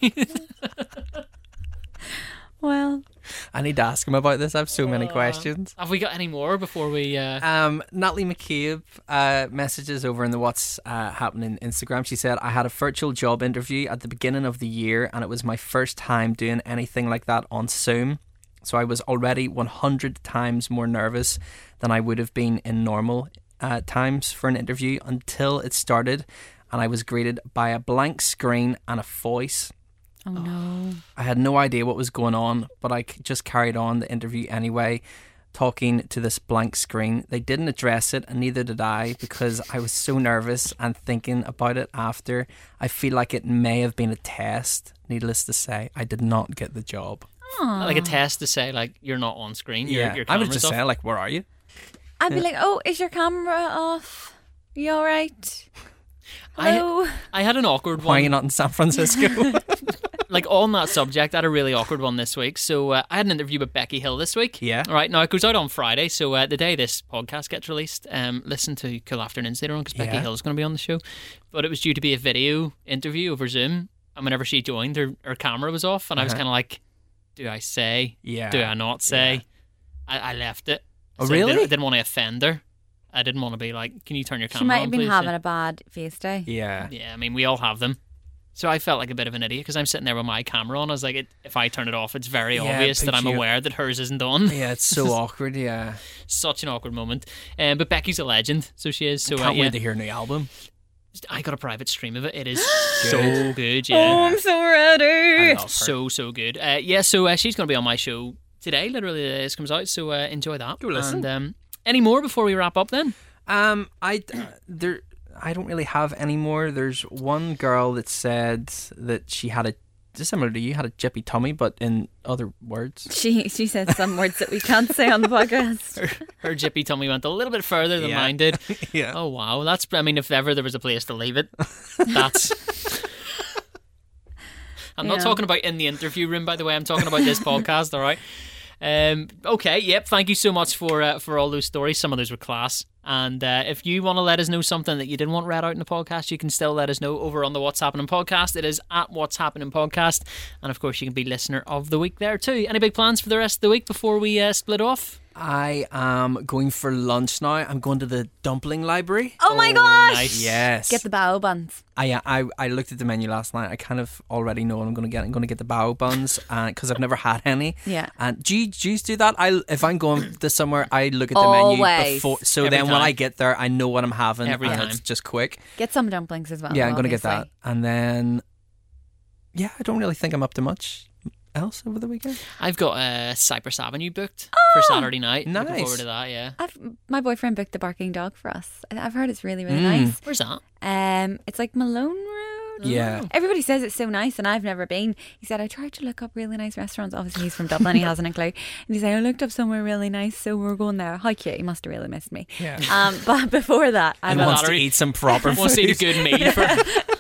Well, I need to ask him about this. I have so many questions. Have we got any more before we... Natalie McCabe messages over in the What's Happening Instagram. She said, I had a virtual job interview at the beginning of the year and it was my first time doing anything like that on Zoom. So I was already 100 times more nervous than I would have been in normal times for an interview until it started and I was greeted by a blank screen and a voice. oh no. I had no idea what was going on, but I just carried on the interview anyway, talking to this blank screen. They didn't address it, and neither did I, because I was so nervous and thinking about it after. I feel like it may have been a test. Needless to say, I did not get the job. like a test to say like you're not on screen. Your I was camera's just off. saying, like, where are you? I'd be like, oh, is your camera off? You all right? Hello? I had an awkward Why are you one. not in San Francisco? Like on that subject, I had a really awkward one this week. So I had an interview with Becky Hill this week. Yeah. All right. Now it goes out on Friday. So the day this podcast gets released, listen to Cool Afternoons later on because Becky Yeah. Hill is going to be on the show. But it was due to be a video interview over Zoom. And whenever she joined, her camera was off. And I was kind of like, do I say? Yeah. Do I not say? I left it. Oh, So I really? didn't want to offend her. I didn't want to be like, can you turn your camera She might on, have been please? having a bad face day. Yeah. Yeah, I mean, we all have them. So I felt like a bit of an idiot because I'm sitting there with my camera on. I was like, if I turn it off, it's very Yeah, obvious that I'm picture- aware that hers isn't on. Yeah, it's so awkward, yeah. Such an awkward moment. But Becky's a legend, so she is. So Can't yeah, wait to hear a new album. I got a private stream of it. It is so good, yeah. Oh, I'm so ready. love her. So good. Yeah, so she's going to be on my show today. Literally, this comes out. So enjoy that. Go listen. And any more before we wrap up then? I don't really have any more. There's one girl that said that she had similar to you, had a jippy tummy, but in other words. She said some words that we can't say on the podcast. Her jippy tummy went a little bit further than Yeah. mine did. Yeah. Oh wow, I mean, if ever there was a place to leave it, that's. I'm not Yeah. talking about in the interview room, by the way. I'm talking about this podcast. All right. Okay. Yep. Thank you so much for all those stories. Some of those were class. And if you want to let us know something that you didn't want read out in the podcast, you can still let us know over on the What's Happening podcast. It is at What's Happening podcast, and of course you can be listener of the week there too. Any big plans for the rest of the week before we split off? I am going for lunch now. I'm going to the dumpling library. Oh my gosh! Nice. Yes. Get the bao buns. I looked at the menu last night. I kind of already know what I'm going to get. I'm going to get the bao buns because I've never had any. Yeah. And do you do that? If I'm going to somewhere, I look at the Always. menu before. So Every then when time. I get there, I know what I'm having. Every and time. it's just quick. Get some dumplings as well. Yeah, I'm going to get that. obviously. And then, yeah, I don't really think I'm up to much else over the weekend. I've got Cypress Avenue booked for Saturday night. Looking Nice. forward to that, yeah. My boyfriend booked the Barking Dog for us. I've heard it's really, really Mm. nice. Where's that? It's like Malone Road. Yeah. Everybody says it's so nice, and I've never been. He said, I tried to look up really nice restaurants. Obviously, he's from Dublin, he hasn't a clue. And he said, I looked up somewhere really nice, so we're going there. How cute. He must have really missed me. Yeah. But before that, I And have, wants to lottery. eat some proper Want to see a food. good meal for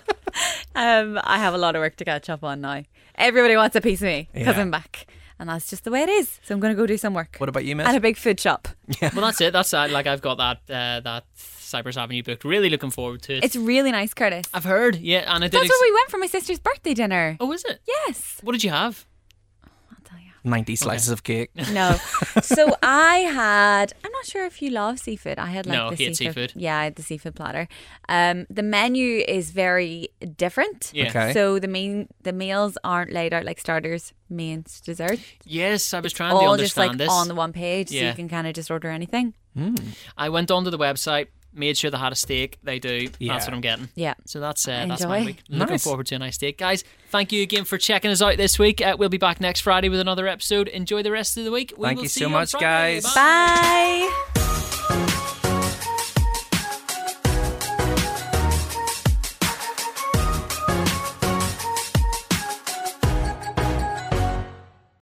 I have a lot of work to catch up on now. Everybody wants a piece of me because Yeah. I'm back. And that's just the way it is. So I'm going to go do some work What about you, at a miss? big food shop. Well, that's it. That's like I've got that Cypress Avenue booked. Really looking forward to it. It's really nice, Curtis. I've heard, yeah, and I did. That's where we went for my sister's birthday dinner. Oh, is it? Yes. What did you have? I'll tell you. 90 slices of cake. No. So I had, I'm not sure if you love seafood. I had like No, the hate seafood. Yeah, I had the seafood platter. The menu is very different. Yeah. Okay. So the meals aren't laid out like starters, mains, dessert. Yes, I was trying to All just understand like this. on the one page, so Yeah. you can kind of just order anything. I went onto the website, made sure they had a steak. They do. Yeah. That's what I'm getting. Yeah. So that's my Enjoy. week. Looking Nice. forward to a nice steak, guys. Thank you again for checking us out this week. We'll be back next Friday with another episode. Enjoy the rest of the week. We Thank will you see so on much, Friday. guys. Bye.